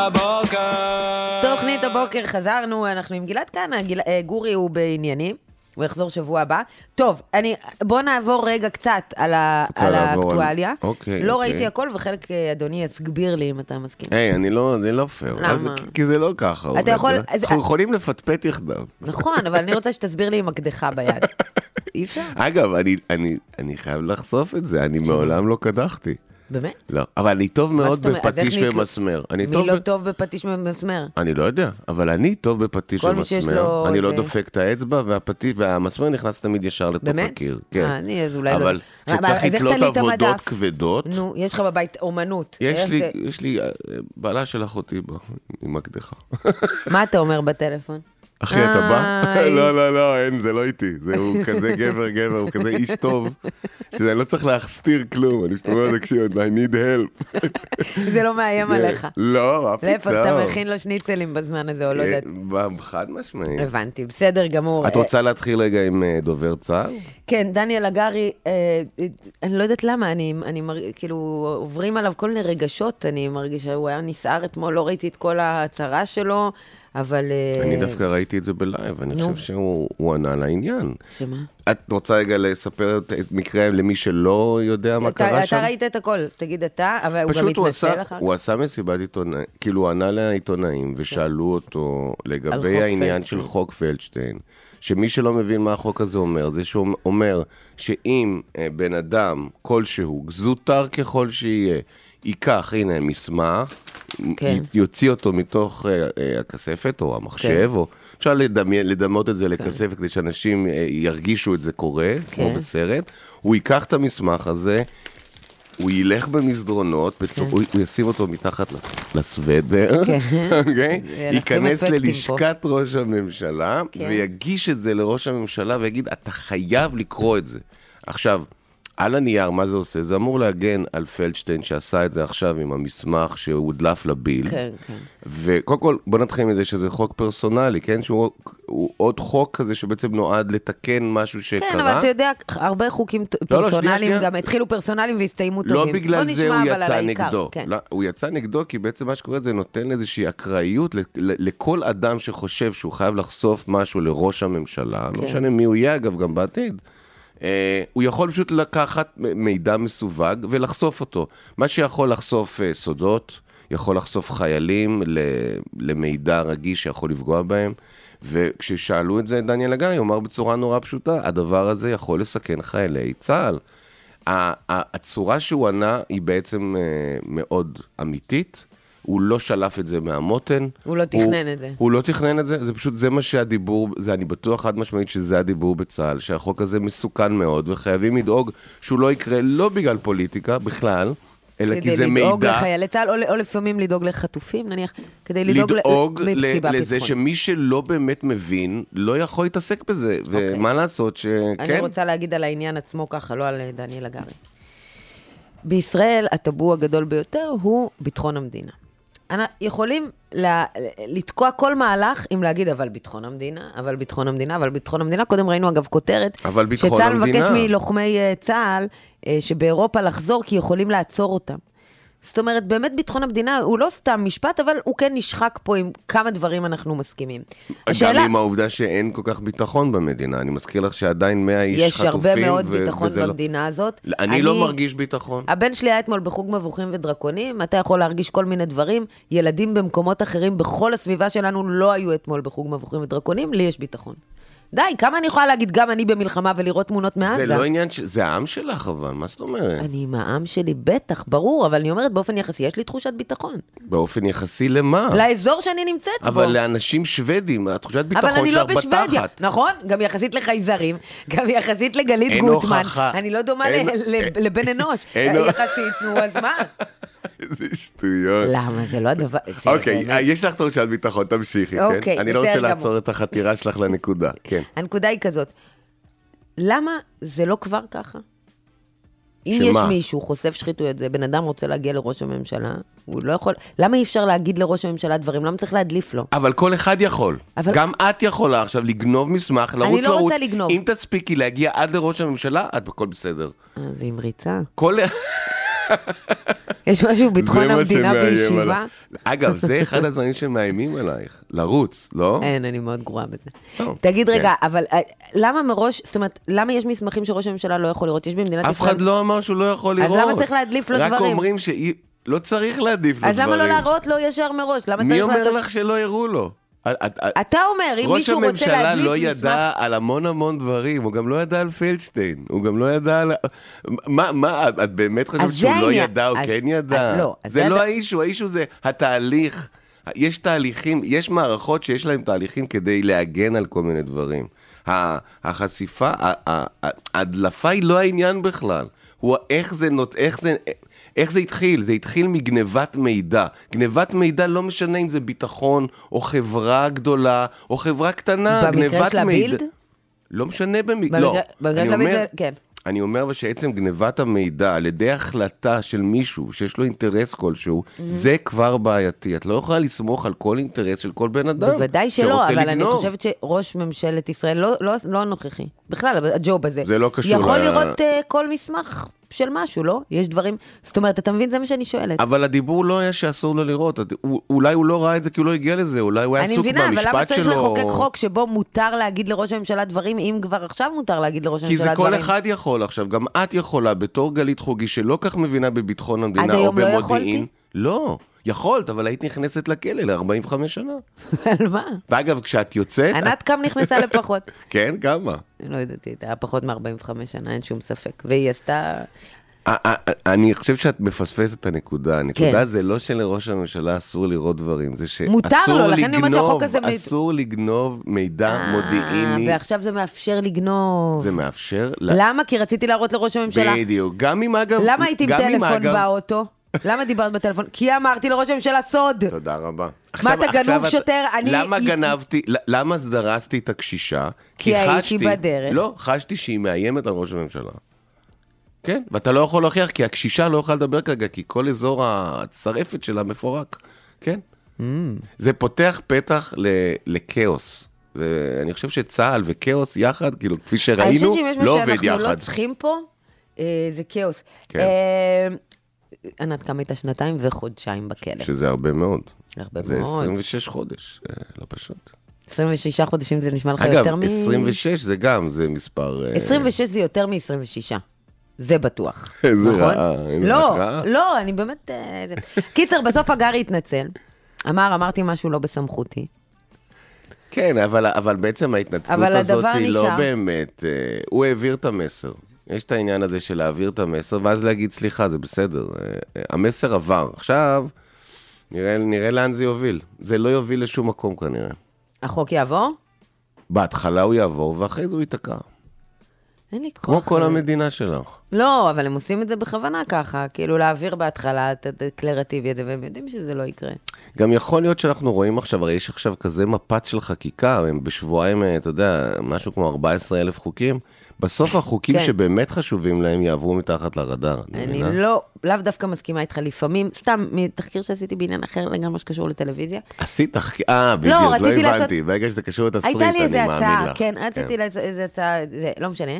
הבוקר. תוכנית הבוקר, חזרנו, אנחנו עם גלעד כהנא, גיל... אה, גורי הוא בעניינים, הוא יחזור שבוע הבא. טוב, אני... בוא נעבור רגע קצת על, ה... רוצה על לעבור על- האקטואליה. אוקיי, לא אוקיי. ראיתי הכל, וחלק אה, אדוני יסגביר לי אם אתה מסכים. היי, אני לא, זה לא פייר. למה? כי- כי זה לא ככה. עובד, יכול- לא? אז- אנחנו יכולים לפטפט יחדיו. נכון, אבל אני רוצה שתסביר לי עם הקדחה ביד. אי אפשר? אגב, אני, אני, אני חייב לחשוף את זה, אני מעולם לא קדחתי. באמת? לא, אבל אני טוב מאוד זאת אומרת? אז איך בפטיש נתל- ומסמר. אני מי טוב לא ב- טוב בפטיש ומסמר? אני לא יודע, אבל אני טוב בפטיש כל מי שיש ומסמר. לו אני לא איזה- דופק את האצבע, והפטיש והמסמר נכנס תמיד ישר לתוך באמת? הקיר. כן. אה, אני אז אולי לא... אבל אבל- כשצריך אז איך לתלות תלית עבודות מדף? כבדות, נו, יש לך בבית אומנות. יש איך לי, זה- יש לי, אה, בעלה של אחותי בה, עם מקדחה. מה אתה אומר בטלפון? אחי, אתה בא? איי. לא, לא, לא, אין, זה לא איתי. זה הוא כזה גבר גבר, הוא כזה איש טוב, שאני לא צריך להסתיר כלום. אני פשוט אומר, תקשיב, I need help. זה לא מאיים עליך. לא, מה פתאום. להפך, אתה מכין לו שניצלים בזמן הזה, או לא יודעת. אה, חד משמעית. הבנתי, בסדר גמור. את רוצה להתחיל רגע עם אה, דובר צה"ל? כן, דניאל הגרי, אה, אה, אני לא יודעת למה, אני, אני מר... כאילו, עוברים עליו כל מיני רגשות, אני מרגישה, הוא היה נסער אתמול, לא ראיתי את כל ההצהרה שלו, אבל... אה, אני דווקא ראיתי את זה בלייב, אני נו. חושב שהוא הוא ענה לעניין. שמה? את רוצה רגע לספר את את מקרה למי שלא יודע מה אתה, קרה אתה שם? ראית את הכל, תגיד אתה, אבל הוא גם פשוט הוא מתנצל עשה, אחר כך. הוא עשה מסיבת עיתונאים, כאילו הוא ענה לעיתונאים ושאלו אותו על לגבי חוק העניין פלדשטיין. של חוק פלדשטיין, שמי שלא מבין מה החוק הזה אומר, זה שהוא אומר שאם אה, בן אדם כלשהו, זוטר ככל שיהיה, ייקח, הנה, מסמך, כן. י- יוציא אותו מתוך אה, אה, הכספת או המחשב, כן. או אפשר לדמי, לדמות את זה לכספת כדי שאנשים אה, ירגישו את זה קורה, כמו כן. בסרט, הוא ייקח את המסמך הזה, הוא ילך במסדרונות, בצור... הוא, הוא ישים אותו מתחת לסוודר, כן. אוקיי? נשים ייכנס אפקטים ללשכת ראש הממשלה, כן. ויגיש את זה לראש הממשלה, ויגיד, אתה חייב לקרוא את זה. עכשיו, על הנייר, מה זה עושה? זה אמור להגן על פלדשטיין, שעשה את זה עכשיו עם המסמך שהודלף לביל. כן, כן. וקודם כל, בוא נתחיל מזה שזה חוק פרסונלי, כן? שהוא הוא עוד חוק כזה שבעצם נועד לתקן משהו שקרה. כן, אבל אתה יודע, הרבה חוקים ט- לא, לא, פרסונליים, שנייה, שנייה. גם התחילו פרסונליים והסתיימו לא טובים. בגלל בוא זה נשמע, הוא אבל על יצא העיקר, נגדו. כן. לא, הוא יצא נגדו כי בעצם מה שקורה זה נותן איזושהי אקראיות ל- ל- לכל אדם שחושב שהוא חייב לחשוף משהו לראש הממשלה, לא כן. משנה מי הוא יהיה אגב גם בעתיד. אה, הוא יכול פשוט לקחת מ- מידע מסווג ולחשוף אותו. מה שיכול לחשוף אה, סודות, יכול לחשוף חיילים ל- למידע רגיש שיכול לפגוע בהם. וכששאלו את זה, דניאל הגרי אומר בצורה נורא פשוטה, הדבר הזה יכול לסכן חיילי צה"ל. ה- ה- הצורה שהוא ענה היא בעצם אה, מאוד אמיתית, הוא לא שלף את זה מהמותן. הוא לא תכנן את זה. הוא לא תכנן את זה, זה פשוט, זה מה שהדיבור, זה אני בטוח חד משמעית שזה הדיבור בצה"ל, שהחוק הזה מסוכן מאוד, וחייבים לדאוג שהוא לא יקרה לא בגלל פוליטיקה בכלל, אלא כי זה כדי לדאוג מידע. לחיילי צה"ל, או, או לפעמים לדאוג לחטופים, נניח, כדי לדאוג, לדאוג ל- ל- מסיבה לזה ביטחונית. שמי שלא באמת מבין, לא יכול להתעסק בזה, ומה לעשות שכן. אני רוצה להגיד על העניין עצמו ככה, לא על דניאל הגרי. בישראל, הטאבו הגדול ביותר הוא ביטחון המדינה. אנחנו יכולים לה, לתקוע כל מהלך עם להגיד, אבל ביטחון המדינה, אבל ביטחון המדינה, אבל ביטחון המדינה. קודם ראינו אגב כותרת, אבל ביטחון שצה"ל המדינה. מבקש מלוחמי אה, צה"ל, אה, שבאירופה לחזור, כי יכולים לעצור אותם. זאת אומרת, באמת ביטחון המדינה הוא לא סתם משפט, אבל הוא כן נשחק פה עם כמה דברים אנחנו מסכימים. גם עם העובדה שאין כל כך ביטחון במדינה, אני מזכיר לך שעדיין מאה איש יש חטופים. הרבה מאוד ו- ביטחון וזה לא- במדינה הזאת. אני לא מרגיש ביטחון. הבן שלי היה אתמול בחוג מבוכים ודרקונים, אתה יכול להרגיש כל מיני דברים, ילדים במקומות אחרים, בכל הסביבה שלנו לא היו אתמול בחוג מבוכים ודרקונים, לי יש ביטחון. די, כמה אני יכולה להגיד גם אני במלחמה ולראות תמונות מעזה? זה לא עניין, ש- זה העם שלך אבל, מה זאת אומרת? אני עם העם שלי, בטח, ברור, אבל אני אומרת באופן יחסי, יש לי תחושת ביטחון. באופן יחסי למה? לאזור שאני נמצאת בו. אבל לאנשים שוודים, התחושת אבל ביטחון אני לא שלך בשוודיה, בתחת. נכון? גם יחסית לחייזרים, גם יחסית לגלית אין גוטמן. הוכחה. אני לא דומה אין- ל- ל- לבן אנוש. אין- יחסית, נו, אז מה? איזה שטויות. למה? זה לא הדבר... אוקיי, יש לך תורשת ביטחון, תמשיכי, כן? אוקיי, אני לא בסדר רוצה גמור. לעצור את החתירה שלך לנקודה, כן. הנקודה היא כזאת. למה זה לא כבר ככה? אם שמה? יש מישהו חושף שחיתויות, זה בן אדם רוצה להגיע לראש הממשלה, הוא לא יכול... למה אי אפשר להגיד לראש הממשלה דברים? למה צריך להדליף לו? אבל כל אחד יכול. אבל- גם את יכולה עכשיו לגנוב מסמך, לרוץ לא לרוץ. רוצה לגנוב. אם תספיקי להגיע עד לראש הממשלה, את בכל בסדר. אה, זה עם ריצה. כל... יש משהו ביטחון זה מה המדינה שמאיים בישיבה? עליי. אגב, זה אחד הדברים שמאיימים עלייך. לרוץ, לא? אין, אני מאוד גרועה בזה. טוב, תגיד כן. רגע, אבל אה, למה מראש, זאת אומרת, למה יש מסמכים שראש הממשלה לא יכול לראות? יש במדינת אף ישראל... אחד לא אמר שהוא לא יכול אז לראות. למה צריך להדליף לו רק דברים? אומרים שאי... לא צריך להדליף לו אז דברים. למה לא להראות לו ישר מראש? למה מי צריך אומר לעשות- לך שלא יראו לו? את- את- אתה אומר, אם ראש מישהו רוצה הממשלה להדליף לא מסמך... ידע על המון המון דברים, הוא גם לא ידע על פלדשטיין, הוא גם לא ידע על... מה, מה, את- את באמת חושבת אז שהוא זה לא העניין. ידע או אז- כן ידע? אז לא, אז זה זה לא הד- האישו, האישו זה התהליך. יש תהליכים, יש מערכות שיש להם תהליכים כדי להגן על כל מיני דברים. ה- החשיפה, ה- ה- ה- ההדלפה היא לא העניין בכלל. הוא איך זה נות... איך זה... איך זה התחיל? זה התחיל מגנבת מידע. גנבת מידע לא משנה אם זה ביטחון, או חברה גדולה, או חברה קטנה. במקרה גנבת של הבילד? מידע- לא משנה במקרה, במקרה- לא. במקרה אני של הבילד אומר- זה- כן. אני אומר שעצם גנבת המידע על ידי החלטה של מישהו שיש לו אינטרס כלשהו, זה כבר בעייתי. את לא יכולה לסמוך על כל אינטרס של כל בן אדם בוודאי שלא, שרוצה אבל אני לגנוב. חושבת שראש ממשלת ישראל, לא, לא, לא הנוכחי, בכלל, הג'וב הזה, זה לא קשור יכול ל- לראות uh, כל מסמך של משהו, לא? יש דברים, זאת אומרת, אתה מבין, זה מה שאני שואלת. אבל הדיבור לא היה שאסור לו לראות. הוא- אולי הוא לא ראה את זה כי הוא לא הגיע לזה, אולי הוא היה אני עסוק מבינה, אבל למה במשפט צריך שלו. לחוקק חוק שבו מותר להגיד לראש הממשלה דברים, אם כבר עכשיו מותר להגיד לראש כי הממשלה זה דברים? כל אחד יכול עכשיו, גם את יכולה, בתור גלית חוגי, שלא כך מבינה בביטחון המדינה עד או היום לא במודיעין. יכולתי? לא, יכולת, אבל היית נכנסת לכלא ל-ארבעים וחמש שנה. על מה? ואגב, כשאת יוצאת... ענת קם נכנסה לפחות. כן, כמה? אני לא יודעת, היא הייתה פחות מ-ארבעים וחמש שנה, אין שום ספק. והיא עשתה... א- א- א- אני חושב שאת מפספסת את הנקודה. הנקודה כן. זה לא שלראש הממשלה אסור לראות דברים, זה שאסור מותר לו, לכן אני אומרת לגנוב, שהחוק הזה... אסור לגנוב מידע אה, מודיעיני. ועכשיו זה מאפשר לגנוב. זה מאפשר... ל- למה? כי רציתי להראות לראש הממשלה. בדיוק. גם אם אגב... למה הייתי עם גם אם, טלפון אגב- באוטו? למה דיברת בטלפון? כי אמרתי לראש הממשלה סוד. תודה רבה. מה, אתה עכשיו גנוב את- שוטר? אני- למה היא- גנבתי, ל- למה דרסתי את הקשישה? כי הייתי חשתי- בדרך. לא, חשתי שהיא מאיימת על ראש הממשלה. כן, ואתה לא יכול להוכיח, כי הקשישה לא יכולה לדבר כרגע, כי כל אזור הצרפת שלה מפורק. כן. Mm. זה פותח פתח ל- לכאוס. ואני חושב שצה"ל וכאוס יחד, כאילו, כפי אני שראינו, חושבת שאם יש מה לא עובד שאנחנו לא יחד. צריכים פה, אה, זה כאוס. כן. אה, ענת קמה איתה שנתיים וחודשיים בכלא. שזה הרבה מאוד. הרבה זה מאוד. עשרים ושש חודש, אה, לא פשוט. עשרים ושישה חודשים זה נשמע לך אגב, יותר מ... עשרים ושש זה גם, זה מספר... אה, עשרים ושש זה יותר מ-עשרים ושישה. זה בטוח. איזה נכון? רעה, איזה לא, רעה. לא, אני באמת... אה, זה- קיצר, בסוף הגרי התנצל. אמר, אמרתי משהו לא בסמכותי. כן, אבל, אבל בעצם ההתנצלות אבל הזאת הדבר היא לא נשאר. באמת, אה, הוא העביר את המסר. יש את העניין הזה של להעביר את המסר, ואז להגיד, סליחה, זה בסדר. אה, אה, המסר עבר. עכשיו, נראה, נראה לאן זה יוביל. זה לא יוביל לשום מקום כנראה. החוק יעבור? בהתחלה הוא יעבור, ואחרי זה הוא ייתקע. אין לי כוח. כמו כל אה, המדינה שלך. לא, אבל הם עושים את זה בכוונה ככה, כאילו להעביר בהתחלה את הדקלרטיבי הזה, והם יודעים שזה לא יקרה. גם יכול להיות שאנחנו רואים עכשיו, הרי יש עכשיו כזה מפץ של חקיקה, הם בשבועיים, אתה יודע, משהו כמו ארבעה עשר אלף חוקים, בסוף החוקים כן. שבאמת חשובים להם יעברו מתחת לרדאר. אני מבינה? לא, לאו דווקא מסכימה איתך לפעמים, סתם, מתחקיר שעשיתי בעניין אחר לגמרי שקשור לטלוויזיה. עשית תחקיר, אה, בדיוק, לא רציתי לעשות- הבנתי, ברגע שזה קשור לתסריט, הייתה לי אני איזה מאמין הצעה, לך. כן, רציתי לה- איזה הצעה, זה לא משנה.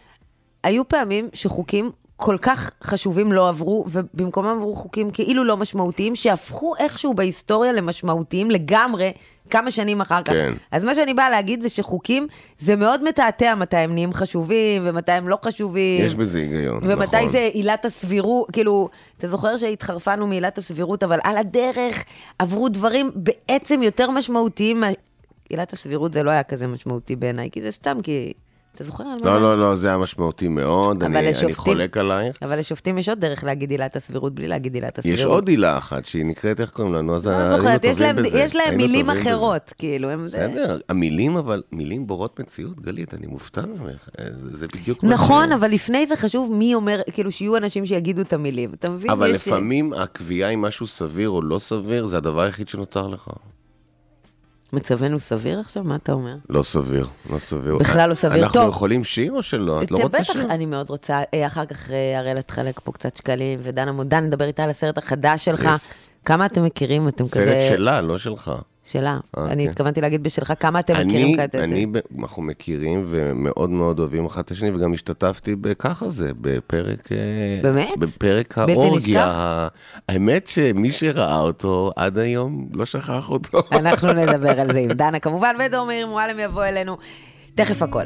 היו פעמים שחוקים כל כך חשובים לא עברו, ובמקומם עברו חוקים כאילו לא משמעותיים, שהפכו איכשהו בהיסטוריה למשמעותיים לגמרי כמה שנים אחר כך. כן. אז מה שאני באה להגיד זה שחוקים, זה מאוד מתעתע מתי הם נהיים חשובים, ומתי הם לא חשובים. יש בזה היגיון, נכון. ומתי זה עילת הסבירות, כאילו, אתה זוכר שהתחרפנו מעילת הסבירות, אבל על הדרך עברו דברים בעצם יותר משמעותיים. מה- עילת הסבירות זה לא היה כזה משמעותי בעיניי, כי זה סתם, כי אתה זוכר על מה? לא, לא, לא, זה היה משמעותי מאוד, אבל אני, לשופטים- אני חולק עלייך. אבל לשופטים יש עוד דרך להגיד עילת הסבירות, בלי להגיד עילת הסבירות. יש עוד עילה אחת שהיא נקראת, איך קוראים לנו? אז לא היינו זוכרת, יש טובים להם- בזה, יש להם היינו מילים טובים בזה. אחרות, כאילו. הם- בסדר, המילים, אבל מילים בורות מציאות, גלית, אני מופתע ממך. זה בדיוק מה נכון, ש- אבל לפני זה חשוב מי אומר, כאילו שיהיו אנשים שיגידו את המילים. אתה מבין? אבל יש- לפעמים הקביעה אם משהו סביר או לא סביר, זה הדבר היחיד שנותר לך. מצבנו סביר עכשיו? מה אתה אומר? לא סביר, לא סביר. בכלל לא סביר. אנחנו טוב. יכולים שיר או שלא? את לא ת- רוצה בטח, שיר? אני מאוד רוצה, אה, אחר כך אה, הראל תחלק פה קצת שקלים, ודנה מודן, נדבר איתה על הסרט החדש שלך. Yes. כמה אתם מכירים? אתם כזה... סרט שלה, לא שלך. שלה. אה, אני כן. התכוונתי להגיד בשלך, כמה אתם אני, מכירים כזה? אני, אנחנו מכירים ומאוד מאוד אוהבים אחד את השני, וגם השתתפתי בככה זה, בפרק... אה, באמת? בפרק בלתי האורגיה. נשכח? האמת שמי שראה אותו עד היום לא שכח אותו. אנחנו נדבר על זה עם דנה, כמובן, ודור מאיר מועלם יבוא אלינו. תכף הכל.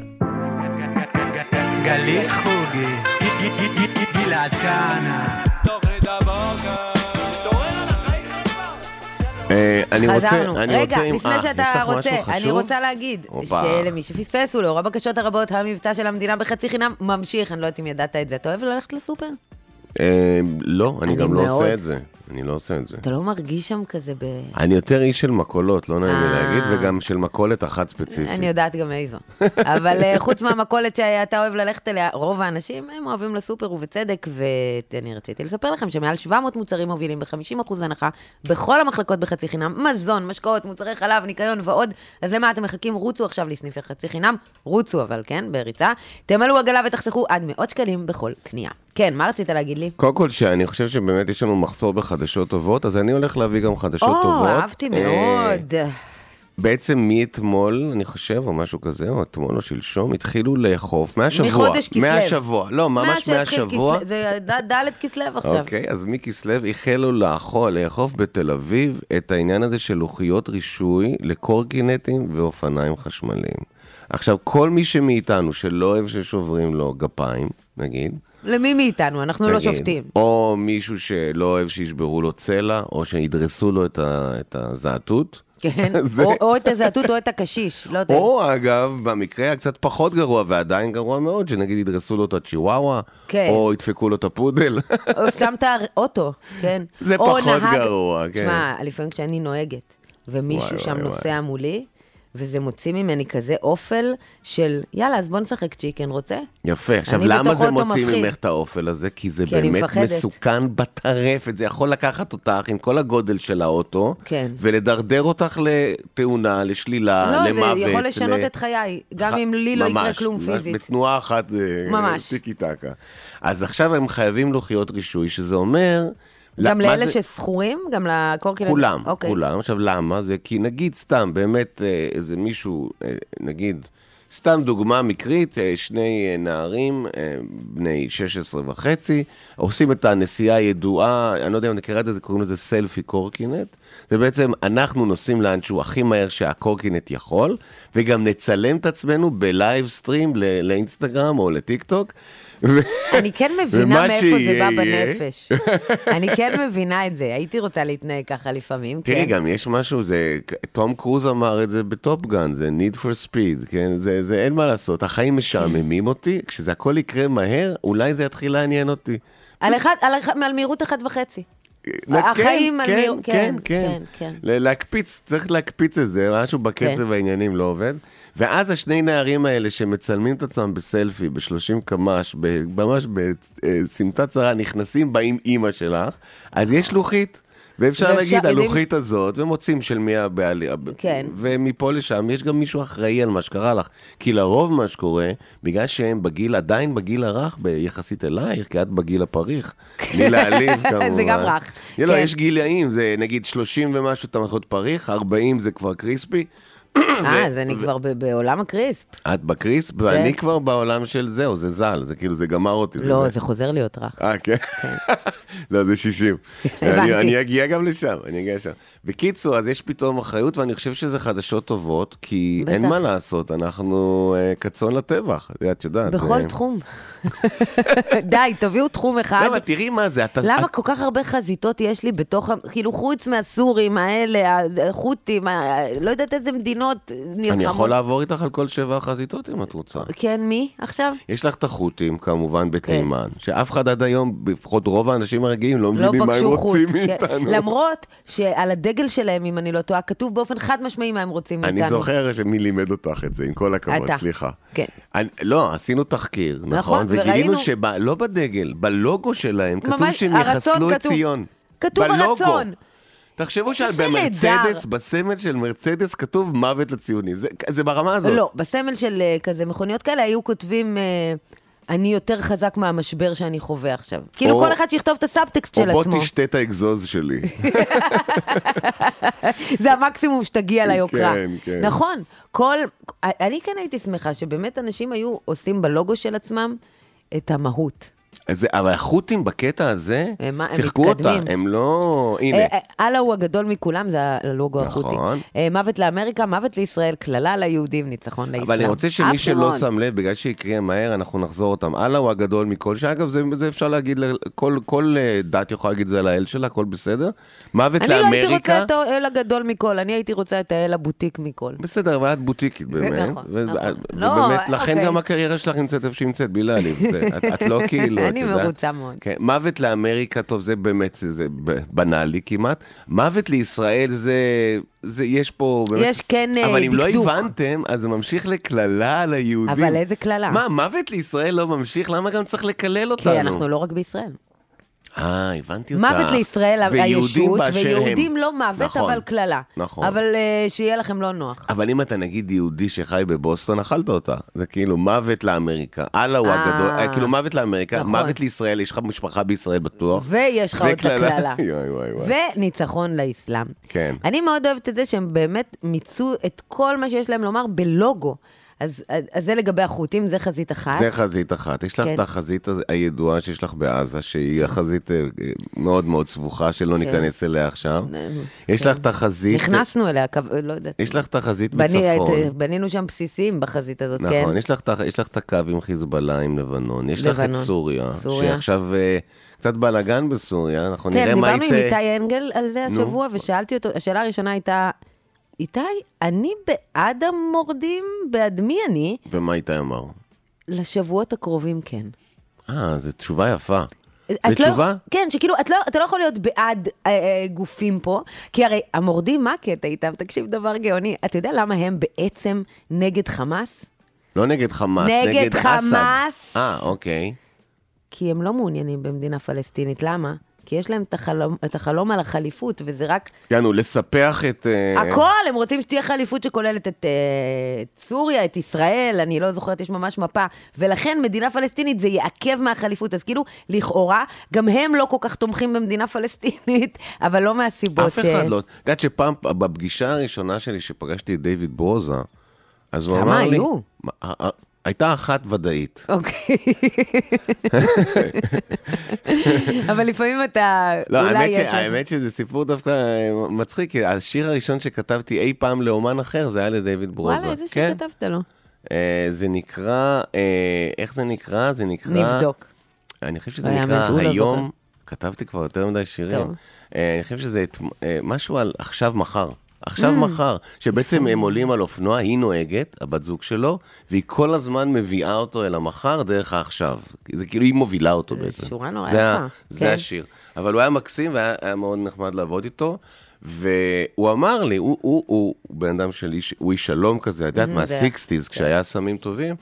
גלית חוגי, גלעד כהנא. תוכנית הבוקר. אה, אני רוצה, חזרנו. אני רגע, רוצה... עם- לפני אה, יש שאתה לך רוצה, משהו אני חשוב? רוצה להגיד הופה. שלמי שפספסו, לאור הבקשות הרבות, המבצע של המדינה בחצי חינם ממשיך, אני לא יודעת אם ידעת את זה. אתה אוהב ללכת לסופר? אה, לא, אני אני גם לא מאוד. עושה את זה. אני לא עושה את זה. אתה לא מרגיש שם כזה ב... אני יותר איש של מקולות, לא נעים לי אה. להגיד, וגם של מקולת אחת ספציפית. אני יודעת גם איזו. אבל אה, חוץ מהמכולת שאתה אוהב ללכת אליה, רוב האנשים הם אוהבים לסופר ובצדק, ואני רציתי לספר לכם שמעל שבע מאות מוצרים מובילים ב-חמישים אחוז הנחה, בכל המחלקות בחצי חינם, מזון, משקאות, מוצרי חלב, ניקיון ועוד. אז למה אתם מחכים? רוצו עכשיו לסניפי חצי חינם, רוצו אבל כן, בריצה. תמלאו עגלה ותחסכו עד מאות שקלים בכל קנייה. כן, מה רצית להגיד לי? קודם כל שאני חושב שבאמת יש לנו מחסור בחדשות טובות, אז אני הולך להביא גם חדשות או, טובות. אהבתי אה, מאוד. בעצם מאתמול, אני חושב, או משהו כזה, או אתמול או שלשום, התחילו לאכוף, מהשבוע. מחודש כסלו. מהשבוע, לא, ממש מאז שהתחיל מהשבוע. כסלו, זה ד- ד' כסלו עכשיו. אוקיי, אז מכסלו החלו לאכול, לאכוף בתל אביב את העניין הזה של לוחיות רישוי לקורקינטים ואופניים חשמליים. עכשיו, כל מי שמאיתנו שלא אוהב ששוברים לו גפיים, נגיד, למי מאיתנו? אנחנו לא נגיד, שופטים. או מישהו שלא אוהב שישברו לו צלע, או שידרסו לו את, ה, את הזעתות. כן, זה- או, או את הזעתות או את הקשיש, לא יודע. או אגב, במקרה הקצת פחות גרוע, ועדיין גרוע מאוד, שנגיד ידרסו לו את הצ'יוואווה, כן. או ידפקו לו את הפודל. או סתם את האוטו, כן. זה או פחות נהג- גרוע, כן. תשמע, לפעמים כשאני נוהגת, ומישהו וואי, שם וואי, נוסע מולי, וזה מוציא ממני כזה אופל של, יאללה, אז בוא נשחק צ'יקן, רוצה? יפה, עכשיו אני למה בתוך זה אוטו מוציא מפחיד. ממך את האופל הזה? כי זה כי אני באמת מפחדת. מסוכן בטרפת, זה יכול לקחת אותך עם כל הגודל של האוטו, כן. ולדרדר אותך לתאונה, לשלילה, לא, למוות. זה יכול לשנות ל- את חיי, גם ח- אם לי לא יקרה ממש, כלום פיזית. בתנועה אחת, אה, ממש. טיקי טקה. אז עכשיו הם חייבים לוחיות רישוי, שזה אומר... גם מה לאלה זה- שסחורים? גם לקורקינט? כולם, אוקיי. כולם. עכשיו, למה? זה כי נגיד סתם, באמת אה, איזה מישהו, אה, נגיד, סתם דוגמה מקרית, אה, שני אה, נערים, אה, בני שש עשרה וחצי, עושים את הנסיעה הידועה, אני לא יודע אם נקרא את זה, קוראים לזה סלפי קורקינט. זה בעצם, אנחנו נוסעים לאנשהו הכי מהר שהקורקינט יכול, וגם נצלם את עצמנו בלייב סטרים ל- לאינסטגרם או לטיק טוק. ו- אני כן מבינה ומה מאיפה זה שיהיה, בא יהיה. בנפש. אני כן מבינה את זה, הייתי רוצה להתנהג ככה לפעמים, תראי, כן. גם יש משהו, זה, תום קרוז אמר את זה בטופגן, זה need for speed, כן? זה, זה אין מה לעשות, החיים משעממים אותי, כשזה הכל יקרה מהר, אולי זה יתחיל לעניין אותי. על אחד, על אחד, על מהירות אחד וחצי. החיים על כן, מיר- כן, כן, כן, כן, כן. ל- להקפיץ, צריך להקפיץ את זה, משהו בקצב כן. העניינים לא עובד. ואז השני נערים האלה שמצלמים את עצמם בסלפי, ב-שלושים קמ"ש, ב- ממש בסמטה צרה, נכנסים, באים אימא שלך, אז יש לוחית. ואפשר ואפשר- להגיד, יודעים- הלוחית הזאת, ומוצאים של מי הבעלי. כן. ומפה לשם, יש גם מישהו אחראי על מה שקרה לך. כי לרוב מה שקורה, בגלל שהם בגיל, עדיין בגיל הרך, ביחסית אלייך, כי את בגיל הפריך. בלי להעליב כמובן. זה גם רך. לא, לא, כן. יש גילאים, זה נגיד שלושים ומשהו אתה יכול להיות פריך, ארבעים זה כבר קריספי. אה, אז אני כבר ב- בעולם הקריספ. את בקריספ, ואני כבר בעולם של זהו, זה זל, זה כאילו, זה גמר אותי. לא, זה. זה חוזר להיות רך. אה, כן? לא, זה שישים. הבנתי. אני, אני אגיע גם לשם, אני אגיע לשם. בקיצור, אז יש פתאום אחריות, ואני חושב שזה חדשות טובות, כי בטח. אין מה לעשות, אנחנו uh, קצון לטבח, את יודעת. בכל אה, תחום. די, תביאו תחום אחד. למה, תראי מה זה. אתה, למה את... כל כך הרבה חזיתות יש לי בתוך, כאילו חוץ מהסורים האלה, החות'ים, לא יודעת איזה מדינות נלחמות. אני יכול לעבור איתך על כל שבע החזיתות אם את רוצה. כן, מי עכשיו? יש לך את החות'ים, כמובן, בתימן, שאף אחד עד היום, לפחות רוב האנשים הרגילים, לא לא מבינים מה הם פגשו חוט. רוצים כן. מאיתנו. למרות שעל הדגל שלהם, אם אני לא טועה, כתוב באופן חד משמעי מה הם רוצים מאיתנו. אני זוכר שמי לימד אותך את זה, עם כל הכבוד, אתה. סליחה. כן. אני, לא, עשינו תחקיר, נכון? נכון, וגילינו וראינו- שלא בדגל, בלוגו שלהם, כתוב ממש, שהם הרצון יחסלו את כתוב. ציון. כתוב בלוגו. הרצון. תחשבו זה שבמרצדס, נהדר. בסמל של מרצדס, כתוב מוות לציונים. זה, זה ברמה הזאת. לא, בסמל של אה, כזה מכוניות כאלה היו כותבים, אה, אני יותר חזק מהמשבר שאני חווה עכשיו. כאילו או- כל אחד שיכתוב את הסאבטקסט או של בוא עצמו. תשתה את האגזוז שלי. זה המקסימום שתגיע ליוקרה. כן, כן. נכון. כל, אני כן הייתי שמחה שבאמת אנשים היו עושים בלוגו של עצמם את המהות. זה, אבל החות'ים בקטע הזה, הם- הם שיחקו אותה, מתקדמים. הם לא... הנה, אה, אה, אללה הוא הגדול מכולם, זה הלוגו נכון. החותי. אה, מוות לאמריקה, מוות לישראל, כללה ליהודים, ניצחון לאסלאם. אבל אני רוצה שמי אף שלא אחד. שם לב, בגלל שיקרה מהר, אנחנו נחזור אותם. אללה הוא הגדול מכל, שאגב, זה, זה אפשר להגיד, כל, כל אה, דת יכולה להגיד זה על האל שלה, הכל בסדר. מוות אני לא הייתי רוצה לאמריקה, את האל הגדול מכל, אני הייתי רוצה את האל הבוטיק מכל. בסדר, אבל את בוטיקית באמת. נכון, ו- נכון. ו- לא, ובאמת, לכן אוקיי. גם הקריירה שלך נמצאת איפה שהיא נמצאת, בלי להעליב. זה- את- את לא כאילו, את אני יודעת. מרוצה מאוד. כן, מוות לאמריקה, טוב, זה באמת, זה בנאלי כמעט. מוות לישראל זה, זה יש פה באמת... יש כן אה, אבל אם לא דקדוק. הבנתם, אז זה ממשיך לקללה על היהודים. אבל איזה קללה? מה, מוות לישראל לא ממשיך? למה גם צריך לקלל אותנו? כי אנחנו לא רק בישראל. אה, הבנתי אותך. מוות לישראל ויהודים הישות, באשר הם. ויהודים לא מוות, נכון, אבל קללה. נכון. אבל אה, שיהיה לכם לא נוח. אבל אם אתה נגיד יהודי שחי בבוסטון, אכלת אותה. זה כאילו מוות לאמריקה. אללה הוא אה. הגדול. אה, כאילו מוות לאמריקה, נכון. מוות לישראל, יש לך משפחה בישראל בטוח. ויש לך עוד את וקללה. הקללה. וואי, וואי, וואי. וניצחון לאסלאם. כן. אני מאוד אוהבת את זה שהם באמת מיצו את כל מה שיש להם לומר בלוגו. אז, אז זה לגבי החוטים, זה חזית אחת. זה חזית אחת. יש לך כן. את החזית הידועה שיש לך בעזה, שהיא החזית אה, מאוד מאוד סבוכה, שלא כן. ניכנס אליה עכשיו. יש כן. לך את החזית... נכנסנו אליה, קו- לא יודעת. יש לך את החזית בני, בצפון. את, בנינו שם בסיסים בחזית הזאת, כן? נכון, יש לך, את ה- יש לך את הקו עם חיזבאללה, עם לבנון, יש לך את לבנון. סוריה, סוריה. שעכשיו אה, קצת בלגן בסוריה, אנחנו כן, נראה מה דיברנו עם יצא. איתי אנגל על זה נו. השבוע, ושאלתי אותו, השאלה הראשונה הייתה, איתי, אני בעד המורדים, בעד מי אני? ומה איתי אמר? לשבועות הקרובים כן. אה, זו תשובה יפה. זו את לא- תשובה? כן, שכאילו, את לא, אתה לא יכול להיות בעד אה, אה, גופים פה, כי הרי המורדים, מה הקטע איתם? תקשיב דבר גאוני. אתה יודע למה הם בעצם נגד חמאס? לא נגד חמאס, נגד נגד אסד. חמאס. אה, אוקיי. כי הם לא מעוניינים במדינה פלסטינית. למה? כי יש להם את החלום, את החלום על החליפות, וזה רק... יענו, לספח את... אה, הכל, הם רוצים שתהיה חליפות שכוללת את, אה, את סוריה, את ישראל, אני לא זוכרת, יש ממש מפה, ולכן מדינה פלסטינית זה יעכב מהחליפות, אז כאילו, לכאורה, גם הם לא כל כך תומכים במדינה פלסטינית, אבל לא מהסיבות אף ש... אחד לא. את יודעת שפעם, בפגישה הראשונה שלי, שפגשתי את דיוויד ברוזה, אז הוא כמה אמר לי... היו? מה, אה, אה, הייתה אחת ודאית. אוקיי. אבל לפעמים אתה... לא, אולי האמת, ש... יש... האמת שזה סיפור דווקא אה, מצחיק, כי השיר הראשון שכתבתי אי פעם לאומן אחר, זה היה לדיוויד ברוזה. וואלה, איזה כן? שכתבת לו. אה, זה נקרא, אה, איך זה נקרא? זה נקרא... נבדוק. אני חושב שזה לא נקרא יאמן, הוא לא היום, זוכר. כתבתי כבר יותר מדי שירים. טוב. אה, אני חושב שזה את- אה, משהו על עכשיו מחר. עכשיו Mm. מחר, שבעצם הם עולים על אופנוע, היא נוהגת, הבת זוג שלו, והיא כל הזמן מביאה אותו אל המחר דרך העכשיו. זה כאילו היא מובילה אותו בעצם. שורה נורא זה ה- יפה, זה כן. השיר. אבל הוא היה מקסים והיה היה מאוד נחמד לעבוד איתו, והוא אמר לי, הוא, הוא, הוא, הוא בן אדם של איש, הוא איש שלום כזה, את יודעת, Mm, מה-סיקסטיז, כשהיה סמים טובים,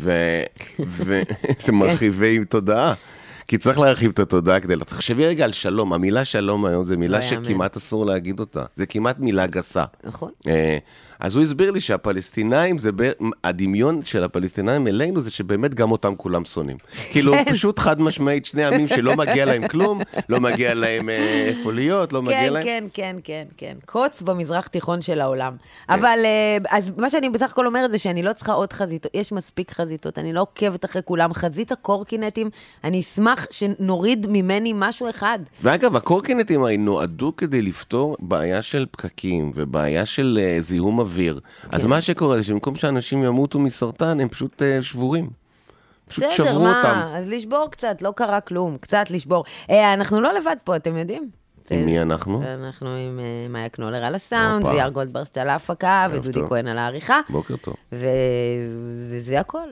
וזה מרחיבי תודעה. כי צריך להרחיב את התודעה כדי... תחשבי רגע על שלום, המילה שלום היום זה מילה לא יאמן. שכמעט אסור להגיד אותה. זה כמעט מילה גסה. נכון. אה, אז הוא הסביר לי שהפלסטינאים, זה ב... הדמיון של הפלסטינאים אלינו זה שבאמת גם אותם כולם שונאים. כאילו פשוט חד משמעית שני עמים שלא מגיע להם כלום, לא מגיע להם אה, איפה להיות, לא מגיע כן, להם... כן, כן, כן, כן. קוץ במזרח תיכון של העולם. אבל, אה, אז מה שאני בסך הכל אומרת זה שאני לא צריכה עוד חזיתות, יש מספיק חזיתות, אני לא עוקבת אחרי כולם. חזית הקורקינטים, אני אשמח שנוריד ממני משהו אחד. ואגב, הקורקינטים הרי נועדו כדי לפתור בעיה של פקקים ובעיה של uh, זיהום אוויר. אז מה שקורה זה שבמקום שאנשים ימותו מסרטן, הם פשוט uh, שבורים. פשוט בסדר, שברו מה? אותם. אז לשבור קצת, לא קרה כלום, קצת לשבור. אה, אנחנו לא לבד פה, אתם יודעים? עם מי אנחנו? אנחנו עם אה, מאיה קנולר על הסאונד, הופה. ויאר גולדברשט על ההפקה, ערב ודודי טוב. כהן על העריכה. בוקר טוב. ו... וזה הכל.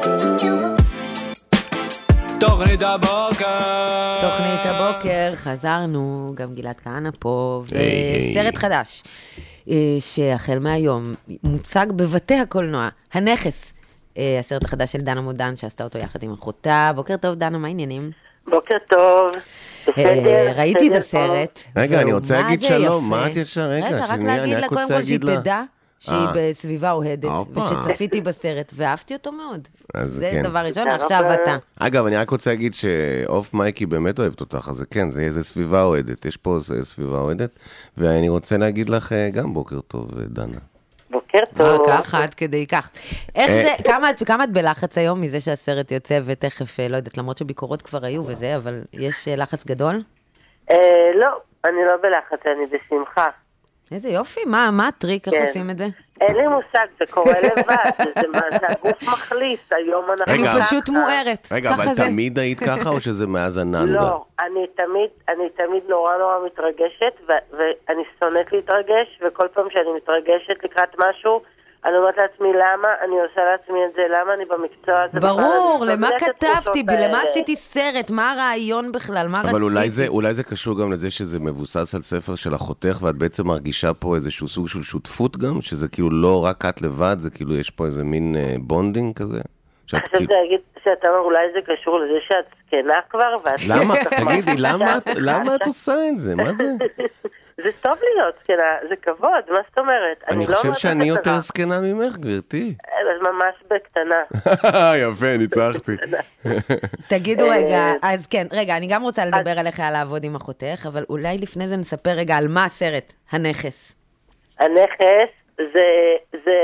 תוכנית הבוקר. תוכנית הבוקר, חזרנו, גם גלעד כהנא פה, היי, וסרט היי. חדש, אה, שהחל מהיום מוצג בבתי הקולנוע, הנכס, אה, הסרט החדש של דנה מודן, שעשתה אותו יחד עם אחותה. בוקר טוב, דנה, מה העניינים? בוקר טוב. אה, בסדר, ראיתי את בסדר, הסרט. רגע, אני והוא רוצה מה להגיד זה שלום, יפה. מה את ישר? רגע, רגע, רק שנייה, להגיד אני לה רק קודם רוצה כל שהיא להגיד לה. תדע שהיא אה. בסביבה אוהדת, הופה. ושצפיתי בסרט, ואהבתי אותו מאוד. אז זה כן. דבר ראשון, תודה עכשיו רבה. אתה. אגב, אני רק רוצה להגיד שאוף מייקי באמת אוהבת אותך, אז זה כן, זה, זה סביבה אוהדת, יש פה זה סביבה אוהדת, ואני רוצה להגיד לך אה, גם בוקר טוב, אה, דנה. בוקר אה, טוב. ככה, עד כדי כך. איך אה. זה, כמה את- כמה את בלחץ היום מזה שהסרט יוצא, ותכף, אה, לא יודעת, למרות שביקורות כבר היו וזה, אבל יש אה, לחץ גדול? אה, לא, אני לא בלחץ, אני בשמחה. איזה יופי, מה מה הטריק, איך כן. עושים את זה? אין לי מושג, זה קורה לבד, זה מה, זה הגוף מחליט, היום אנחנו רגע. אני ככה. פשוט מוארת, רגע, ככה אבל זה. תמיד היית ככה, או שזה מאז הננדה? לא, אני תמיד, אני תמיד נורא נורא מתרגשת, ו- ואני שונאת להתרגש, וכל פעם שאני מתרגשת לקראת משהו, אני אומרת לעצמי למה, אני עושה לעצמי את זה, למה אני במקצוע הזה. בכלל, ברור, אני למה סובלת את כתבתי, התחושות למה האלה. עשיתי סרט, מה הרעיון בכלל, מה רציתי? אבל אולי זה, אולי זה קשור גם לזה שזה מבוסס על ספר של אחותך, ואת בעצם מרגישה פה איזשהו סוג של שותפות גם, שזה כאילו לא רק את לבד, זה כאילו יש פה איזה מין אה, בונדינג כזה. שאת חשבתי כאילו... להגיד שאתה אומר, אולי זה קשור לזה שאת זקנה כבר, ואת... למה? תגידי, למה את- למה את עושה את זה? מה זה? זה טוב להיות זקנה, זה כבוד, מה זאת אומרת? אני לא חושב אומרת שאני את יותר הדבר. זקנה ממך, גברתי. אז ממש בקטנה. יפה, ניצחתי. תגידו אה, רגע, אז כן, רגע, אני גם רוצה לדבר עליך על לעבוד עם אחותך, אבל אולי לפני זה נספר רגע על מה הסרט, הנכס. הנכס זה זה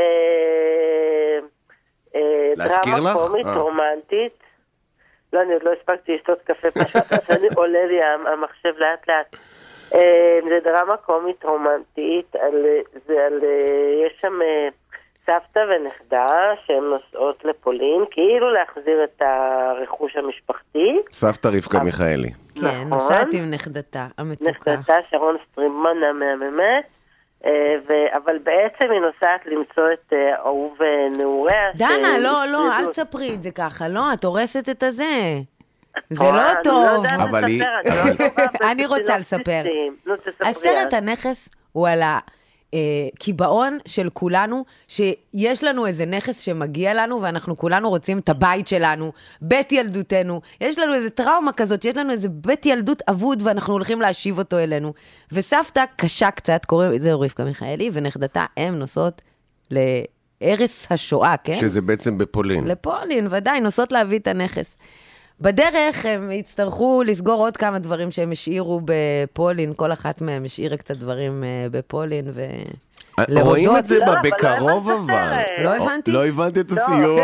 אה, להזכיר דרמה לך? קומית אה. רומנטית. לא, אני עוד לא הספקתי לשתות קפה פשוט, אז אני עולה לי המ- המחשב לאט לאט. אה, זה דרמה קומית רומנטית, על, זה על, אה, יש שם אה, סבתא ונכדה שהן נוסעות לפולין, כאילו להחזיר את הרכוש המשפחתי. סבתא רבקה מיכאלי. כן, נכון. נוסעת עם נכדתה, המתוקה. נכדתה שרון סטריממן המהממת, אה, ו- אבל בעצם היא נוסעת למצוא את אה, אהוב אה, נעוריה. דנה, ש- לא, לא, אל שזו- תספרי את זה ככה, לא, את הורסת את הזה. זה רואה, לא אני טוב. יודעת אבל היא- לספר, אני לא טובה אני רוצה לספר. בסינופסיסים. נו, תספרי. הסרט אז. הנכס הוא על הקיבעון של כולנו, שיש לנו איזה נכס שמגיע לנו, ואנחנו כולנו רוצים את הבית שלנו, בית ילדותנו. יש לנו איזה טראומה כזאת, שיש לנו איזה בית ילדות אבוד, ואנחנו הולכים להשיב אותו אלינו. וסבתא קשה קצת, קוראים לזה רבקה מיכאלי, ונכדתה, הם נוסעות לערש השואה, כן? שזה בעצם בפולין. לפולין, ודאי, נוסעות להביא את הנכס. בדרך הם יצטרכו לסגור עוד כמה דברים שהם השאירו בפולין, כל אחת מהם השאירה קצת דברים אה, בפולין, ו... רואים את זה לא, אבל לא בקרוב הבנת את אבל. הסרט. לא הבנתי? לא הבנתי את הסיוע.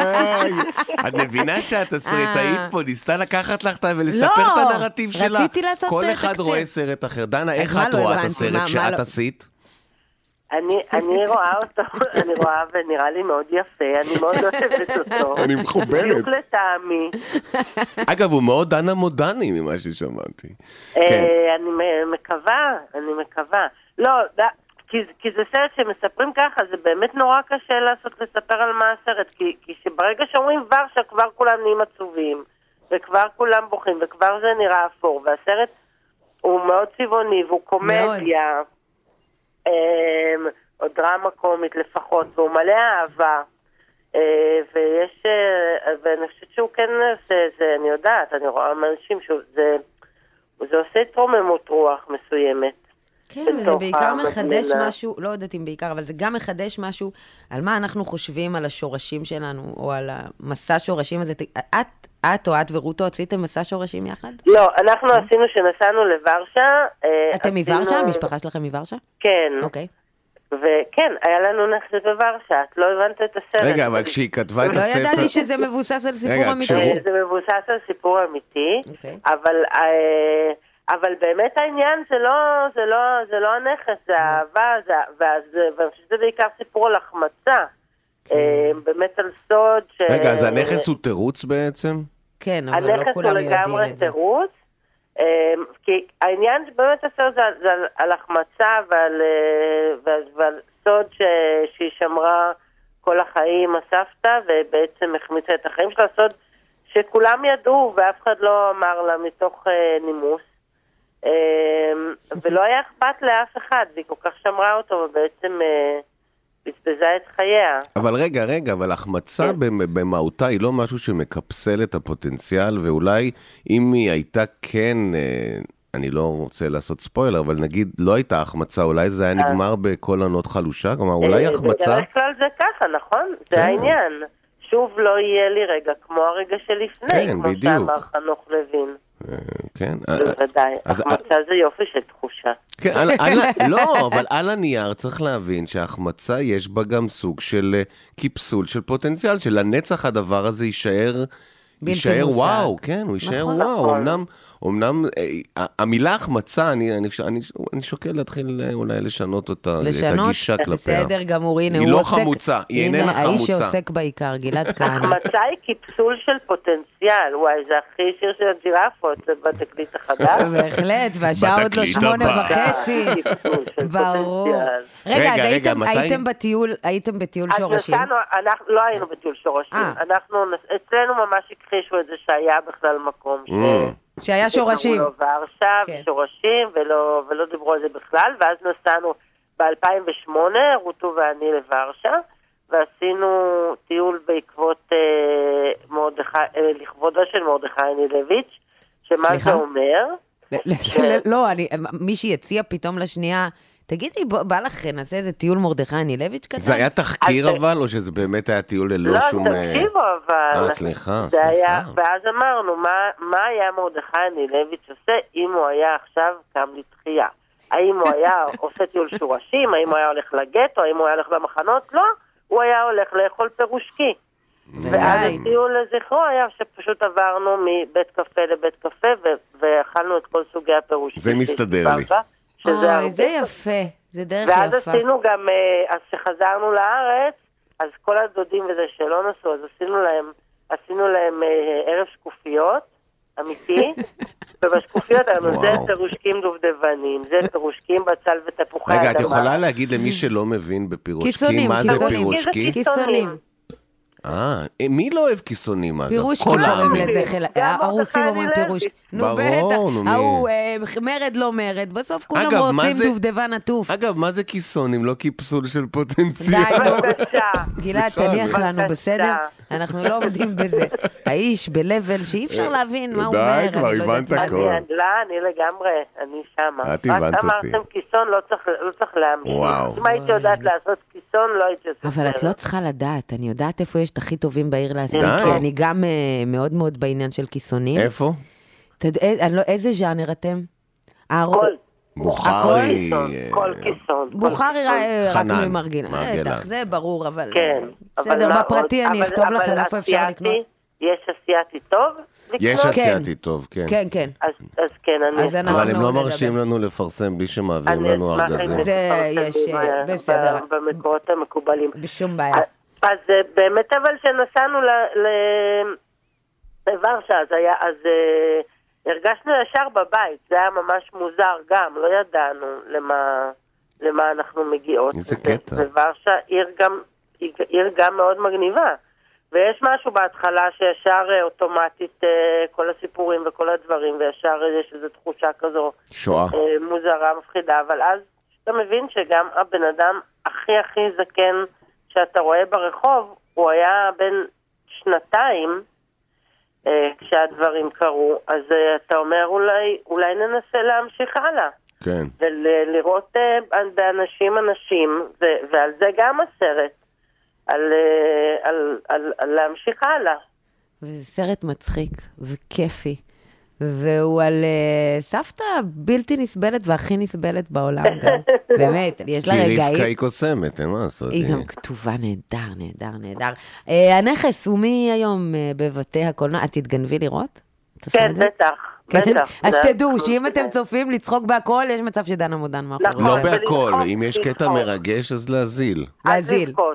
את מבינה שהתסריטאית אה. פה ניסתה לקחת לך את- ולספר לא, את הנרטיב שלה. רציתי לעשות כל את אחד הקצה. רואה סרט אחר. דנה, איך מה את לא רואה את הבנתי? מה- הסרט מה שאת לא- עשית? אני, אני רואה אותו, אני רואה ונראה לי מאוד יפה, אני מאוד אוהבת אותו. אני מחוברת. בדיוק לטעמי. אגב, הוא מאוד דנה מודני ממה ששמעתי. כן. אה, אני מ- מקווה, אני מקווה. לא, ד- כי, כי זה סרט שמספרים ככה, זה באמת נורא קשה לעשות לספר על מה הסרט, כי, כי שברגע שאומרים ורשה כבר כולם נהיים עצובים, וכבר כולם בוכים, וכבר זה נראה אפור, והסרט הוא מאוד צבעוני, והוא קומדיה, אמ, או דרמה קומית לפחות, והוא מלא אהבה, אה, ויש, אה, ואני חושבת שהוא כן עושה, זה, אני יודעת, אני רואה אנשים שזה, זה עושה התרוממות רוח מסוימת. כן, וזה בתוך בעיקר מחדש המדינה. משהו, לא יודעת אם בעיקר, אבל זה גם מחדש משהו על מה אנחנו חושבים על השורשים שלנו, או על המסע שורשים הזה. את, את או את ורוטו עשיתם מסע שורשים יחד? לא, אנחנו עשינו שנסענו לוורשה. אה, אתם עשינו- מוורשה? המשפחה שלכם מוורשה? כן, אוקיי. וכן, היה לנו נכס בוורשה, את לא הבנת את הסרט. רגע, אבל כשהיא כתבה את לא הספר... ידעתי שזה מבוסס על סיפור רגע, אמיתי. כשהוא- אה, זה מבוסס על סיפור אמיתי, אוקיי. אבל אה, אבל באמת העניין זה לא זה לא זה לא הנכס, זה האהבה, זה ואז ואני חושבת שזה בעיקר סיפור על החמצה, באמת על סוד ש... רגע, אז הנכס הוא תירוץ בעצם? כן, אבל לא כולם יודעים את זה. הנכס הוא לגמרי תירוץ, כי העניין שבאמת הסוד זה על החמצה ועל סוד שהיא שמרה כל החיים, הסבתא, ובעצם החמיצה את החיים שלה, סוד שכולם ידעו ואף אחד לא אמר לה מתוך נימוס, ולא היה אכפת לאף אחד, והיא כל כך שמרה אותו ובעצם בזבזה את חייה. אבל רגע, רגע, אבל החמצה במהותה היא לא משהו שמקפסל את הפוטנציאל, ואולי אם היא הייתה כן, אני לא רוצה לעשות ספוילר, אבל נגיד לא הייתה החמצה, אולי זה היה נגמר בכל עונות חלושה, כלומר אולי החמצה... בדרך כלל זה ככה, נכון? זה העניין. שוב לא יהיה לי רגע כמו הרגע שלפני, כמו שאמר חנוך לוין. כן. בוודאי, החמצה זה יופי של תחושה. כן, לא, אבל על הנייר צריך להבין שההחמצה יש בה גם סוג של קיפסול של פוטנציאל, שלנצח הדבר הזה יישאר... יישאר וואו, כן, הוא יישאר וואו. אמנם, אמנם, המילה החמצה, אני, אני, אני, אני שוקל להתחיל אולי לשנות אותה, לשנות, את הגישה כלפיה. בסדר גמור, הנה, היא הוא לא עוסק, חמוצה, היא איננה חמוצה. הנה, האיש שעוסק בעיקר, גלעד כהנא. החמצה היא קיפסול של פוטנציאל, וואי, זה הכי שיר של הג'ירפות, זה בתקליט החדש. בהחלט, והשעה עוד לא שמונה וחצי. ברור. רגע, אז הייתם, הייתם בטיול, הייתם בטיול שורשים? אנחנו לא היינו בטיול שורשים, אנחנו, אצלנו ממש הכחישו את זה שהיה בכלל מקום ש... שהיה שורשים. לא ורשה, שורשים, ולא דיברו על זה בכלל, ואז נסענו ב-אלפיים ושמונה, רוטו ואני לוורשה, ועשינו טיול בעקבות לכבודו של מרדכי אנילביץ', שמה זה אומר? לא, מישהי הציע פתאום לשנייה, תגידי, בא לכן, נעשה איזה טיול מרדכי אנילביץ' קטן? זה היה תחקיר אבל, או שזה באמת היה טיול ללא שום... לא, תקשיבו אבל. אה, סליחה, סליחה. ואז אמרנו, מה היה מרדכי אנילביץ' עושה אם הוא היה עכשיו קם לתחייה? האם הוא היה עושה טיול שורשים? האם הוא היה הולך לגטו? האם הוא היה הולך למחנות? לא, הוא היה הולך לאכול פירושקי. ואז הטיול לזכרו היה שפשוט עברנו מבית קפה לבית קפה, ואכלנו את כל סוגי הפירושקי. זה מסתדר לי. אוי, זה יפה, זה דרך יפה. ואז עשינו גם, אז שחזרנו לארץ, אז כל הדודים וזה שלא נסו, אז עשינו להם, עשינו להם ערב שקופיות, אמיתי, ובשקופיות היינו, זה פירושקים דובדבנים, זה פירושקים בצל ותפוחי אדמה. רגע, את יכולה להגיד למי שלא מבין בפירושקים, מה זה פירושקים? כיסונים. אה, מי לא אוהב כיסונים, אגב? פירושקי קוראים לזה, הרוסים אומרים פירושקי. נו בטח, ההוא מרד לא מרד, בסוף כולם רוצים דובדבן עטוף. אגב, מה זה כיסונים? לא קיפסול של פוטנציאל. די, נו. גלעד, תניח לנו, בסדר? אנחנו לא עומדים בזה. האיש בלבל שאי אפשר להבין מה הוא אומר. די, כבר הבנת הכל. לא, אני לגמרי, אני שמה. את הבנת אותי. אמרתם כיסון, לא צריך להמשיך. אם הייתי יודעת לעשות כיסון, לא הייתי עושה. אבל את לא צריכה לדעת, אני יודעת איפה יש את הכי טובים בעיר להשיג, כי אני גם מאוד מאוד בעניין של כיסונים. איפה? איזה ז'אנר אתם? כל. בוחרי. כל כיסון. בוחרי רק ממרגינה. זה ברור, אבל בסדר, בפרטי אני אכתוב לכם איפה אפשר לקנות. יש אסייתי טוב? יש אסייתי טוב, כן. כן, כן. אז כן, אני... אבל הם לא מרשים לנו לפרסם בלי שמעבירים לנו ארגזים. זה יש, בסדר. במקורות המקובלים. בשום בעיה. אז באמת אבל שנסענו לוורשה, אז הרגשנו ישר בבית, זה היה ממש מוזר גם, לא ידענו למה אנחנו מגיעות. איזה קטע. וורשה עיר גם מאוד מגניבה, ויש משהו בהתחלה שישר אוטומטית כל הסיפורים וכל הדברים, וישר יש איזו תחושה כזו שואה מוזרה, מפחידה, אבל אז אתה מבין שגם הבן אדם הכי הכי זקן שאתה רואה ברחוב, הוא היה בין שנתיים אה, כשהדברים קרו, אז אה, אתה אומר אולי, אולי ננסה להמשיך הלאה. כן. ולראות אה, באנשים אנשים, ו- ועל זה גם הסרט, על, אה, על, על, על להמשיך הלאה. וזה סרט מצחיק וכיפי. והוא על uh, סבתא בלתי נסבלת והכי נסבלת בעולם גם. באמת, יש לה רגעים. כי רבקה היא קוסמת, אין מה לעשות. היא גם כתובה נהדר, נהדר, נהדר. Uh, הנכס הוא מי היום uh, בבתי הקולנוע? את תתגנבי לראות? כן, בטח. בטח. אז תדעו שאם אתם צופים לצחוק בהכל, יש מצב שדנה מודן מאחורי. לא בהכל, אם יש קטע מרגש אז להזיל. להזיל.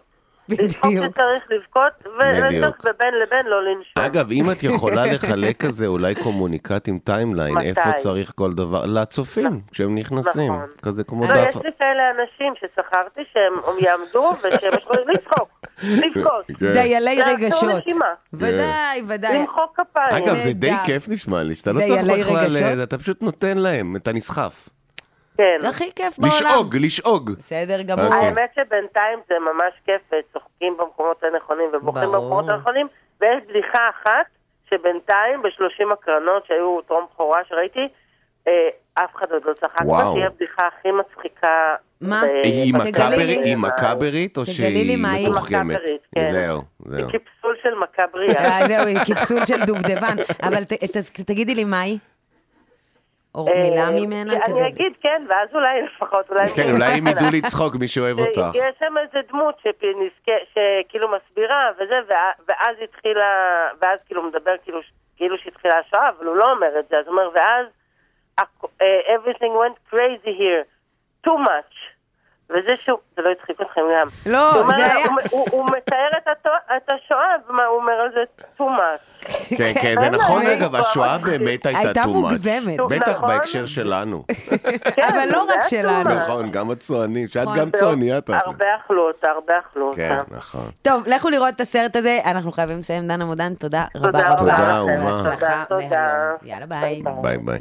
לצחוק שצריך לבכות, ולצחוק ובין לבין לא לנשום. אגב, אם את יכולה לחלק כזה, אולי קומוניקט עם טיימליין, איפה צריך כל דבר, לצופים, כשהם נכנסים, כזה כמו דף. לא, יש לי כאלה אנשים ששכרתי שהם יעמדו, ושהם יכולים לצחוק, לבכות. דיילי רגשות. ודאי, ודאי. למחוק כפיים. אגב, זה די כיף נשמע לי, שאתה לא צריך בכלל, אתה פשוט נותן להם, אתה נסחף. כן. זה הכי כיף בעולם. לשאוג, לשאוג. בסדר גמור. האמת שבינתיים זה ממש כיף, צוחקים במקומות הנכונים ובוכים במקומות הנכונים, ויש בדיחה אחת שבינתיים בשלושים הקרנות שהיו טרום בחורה שראיתי, אף אחד עוד לא צחק, מה תהיה הבדיחה הכי מצחיקה. מה? היא מקברית או שהיא מתוחכמת? זהו, זהו. היא קיפסול של מקבריה. זהו, היא קיפסול של דובדבן. אבל תגידי לי מה היא? או מילה ממנה? אני אגיד כן, ואז אולי לפחות, כן, אולי הם ידעו לצחוק, מי שאוהב אותך. יש שם איזה דמות שכאילו מסבירה וזה, ואז התחילה, ואז כאילו מדבר כאילו שהתחילה השואה, אבל הוא לא אומר את זה, אז הוא אומר, ואז everything went crazy here, too much. וזה שהוא, זה לא הצחיק אתכם גם. לא, זה היה... הוא מתאר את השואה, ומה הוא אומר על זה too much. כן, כן, זה נכון, אגב, השואה באמת הייתה too much. מוגזמת. בטח בהקשר שלנו. אבל לא רק שלנו. נכון, גם הצוענים, שאת גם צועניה. הרבה אכלו אותה, הרבה אכלו אותה. כן, נכון. טוב, לכו לראות את הסרט הזה, אנחנו חייבים לסיים. דנה מודן, תודה רבה רבה. תודה, אהובה. הצלחה מהיום. יאללה, ביי. ביי ביי.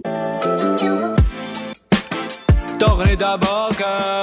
תוכנית הבוקר.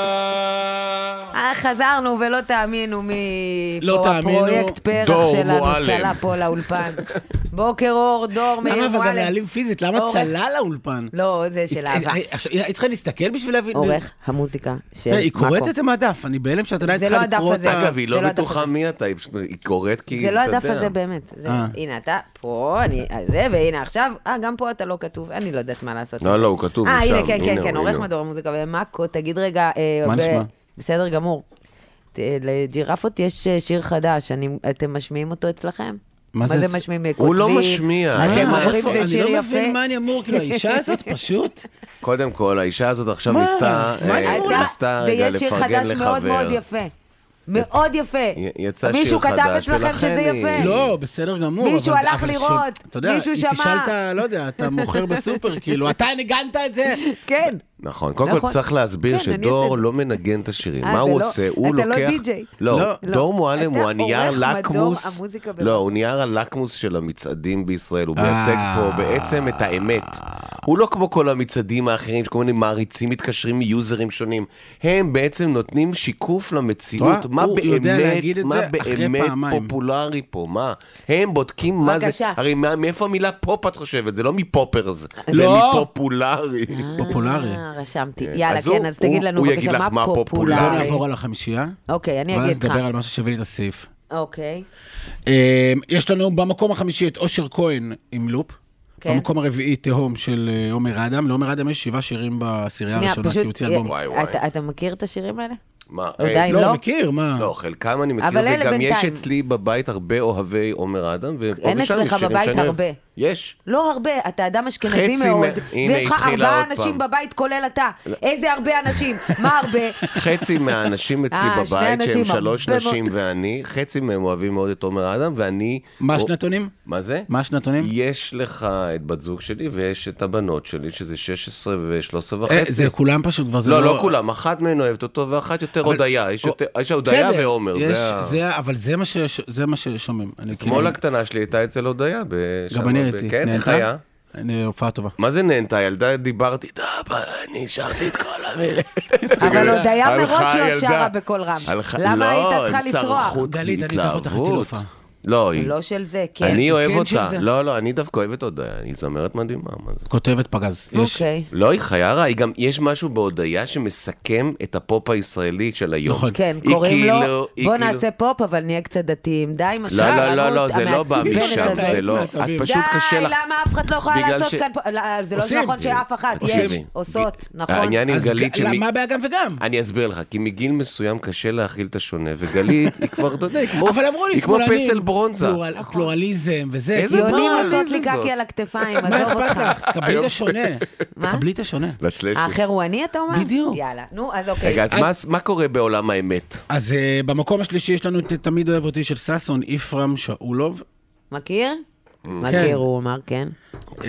חזרנו ולא תאמינו מי לא פה תאמינו. הפרויקט פרח שלנו צלה פה לאולפן. בוקר אור, דור מאיר מועלם. למה אבל גם להעלים פיזית? למה צלה לאולפן? לא, זה של אהבה. היא צריכה להסתכל בשביל להבין. עורך המוזיקה של היא קוראת את זה מהדף, אני בהלם שאת עדיין צריכה לקרוא אותה. אגב, היא לא בטוחה מי אתה, היא קוראת כי זה לא הדף הזה באמת. הנה אתה פה, אני זה, והנה עכשיו, אה, גם פה אתה לא כתוב, אני לא יודעת מה לעשות. לא, לא, הוא כתוב שם. אה, הנה, כן, כן, כן, עורך מדור המוזיקה ומאקו, תגיד רגע, מה נשמע? בסדר גמור. לג'ירפות יש שיר חדש, אתם משמיעים אותו אצלכם? מה זה משמיעים? הוא לא משמיע. אתם אומרים זה שיר יפה? אני לא מבין מה אני אמור, כאילו, האישה הזאת פשוט... קודם כל, האישה הזאת עכשיו ניסתה רגע לפרגן לחבר. ויש שיר חדש מאוד מאוד יפה. מאוד יפה. יצא שיר חדש, מישהו כתב אצלכם שזה יפה? לא, בסדר גמור. מישהו הלך לראות, מישהו שמע. תשאלת, לא יודע, אתה מוכר בסופר, כאילו, אתה ניגנת את זה? כן. נכון, קודם כל צריך להסביר שדור לא מנגן את השירים. מה הוא עושה? הוא לוקח... אתה לא די-ג'יי. לא, דור מועלם הוא הנייר לקמוס. המוזיקה לא, הוא נייר הלקמוס של המצעדים בישראל. הוא מייצג פה בעצם את האמת. הוא לא כמו כל המצעדים האחרים, שכל מיני מעריצים מתקשרים מיוזרים שונים. הם בעצם נותנים שיקוף למציאות. מה באמת, מה באמת פופולרי פה? מה? הם בודקים מה זה... הרי מאיפה המילה פופ את חושבת? זה לא מפופר זה. זה מפופולרי. פופולרי. רשמתי. יאללה, כן, אז תגיד לנו בבקשה מה פופולרי. בוא נעבור על החמישייה. אוקיי, אני אגיד לך. ואז נדבר על משהו שהביא לי את הסעיף. אוקיי. יש לנו במקום החמישי את אושר כהן עם לופ. במקום הרביעי תהום של עומר אדם. לעומר אדם יש שבעה שירים בסירייה הראשונה, כי הוא ציין בום. אתה מכיר את השירים האלה? מה? לא, מכיר, מה? לא, חלקם אני מכיר, וגם יש אצלי בבית הרבה אוהבי עומר אדם, אין אצלך בבית הרבה. יש. לא הרבה, אתה אדם אשכנזי מאוד, ויש לך ארבעה אנשים בבית, כולל אתה. איזה הרבה אנשים? מה הרבה? חצי מהאנשים אצלי בבית, שהם שלוש נשים ואני, חצי מהם אוהבים מאוד את עומר אדם, ואני... מה השנתונים? מה זה? מה השנתונים? יש לך את בת זוג שלי, ויש את הבנות שלי, שזה שש עשרה ושלוש עשרה וחצי. זה כולם פשוט כבר... לא, לא כולם, אחת מהן אוהבת אותו, ואחת יותר הודיה. יש הודיה ועומר. אבל זה מה ששומעים. כמו לקטנה שלי הייתה אצל הודיה. גם אני הייתי. כן, איך היה? אני הופעה טובה. מה זה נהנתה? ילדה דיברתי, אני השארתי את כל המילה. אבל הודיה מראש לא שרה בקול רם. למה היית צריכה לצרוח? גלית, אני אקח אותך איתי להופעה. לא, לא של זה, כן. אני אוהב אותה. לא, לא, אני דווקא אוהבת הודיה. היא זמרת מדהימה. כותבת פגז. אוקיי. לא, היא חיה רע. היא גם, יש משהו בהודיה שמסכם את הפופ הישראלי של היום. נכון. כן, קוראים לו, בוא נעשה פופ, אבל נהיה קצת דתיים. די עם השארנות המעצבנת הזאת. לא, לא, לא, זה לא בא משם, זה לא. את פשוט קשה לך. די, למה אף אחד לא יכולה לעשות כאן, זה לא נכון שאף אחת, יש, עושות, נכון. העניין עם גלית... מה הבעיה גם וגם? אני אסביר לך, כי מגיל מסוים קשה להכיל את השונה, וגלית היא כבר, אתה יודע, היא כמו פסל טורונצה. פלורליזם וזה. איזה יונים פלורליזם עושות לי זאת? קקי על הכתפיים, מה עזוב אכפת אותך. לך? תקבלי את השונה. מה? תקבלי את השונה. לשלשי. האחר הוא אני, אתה אומר? בדיוק. יאללה, נו, אז אוקיי. רגע, אז מה- מה קורה בעולם האמת? אז אה, במקום השלישי יש לנו את תמיד אוהב אותי של ססון, יפרם שאולוב. מכיר? מכיר, הוא אמר, כן. אה,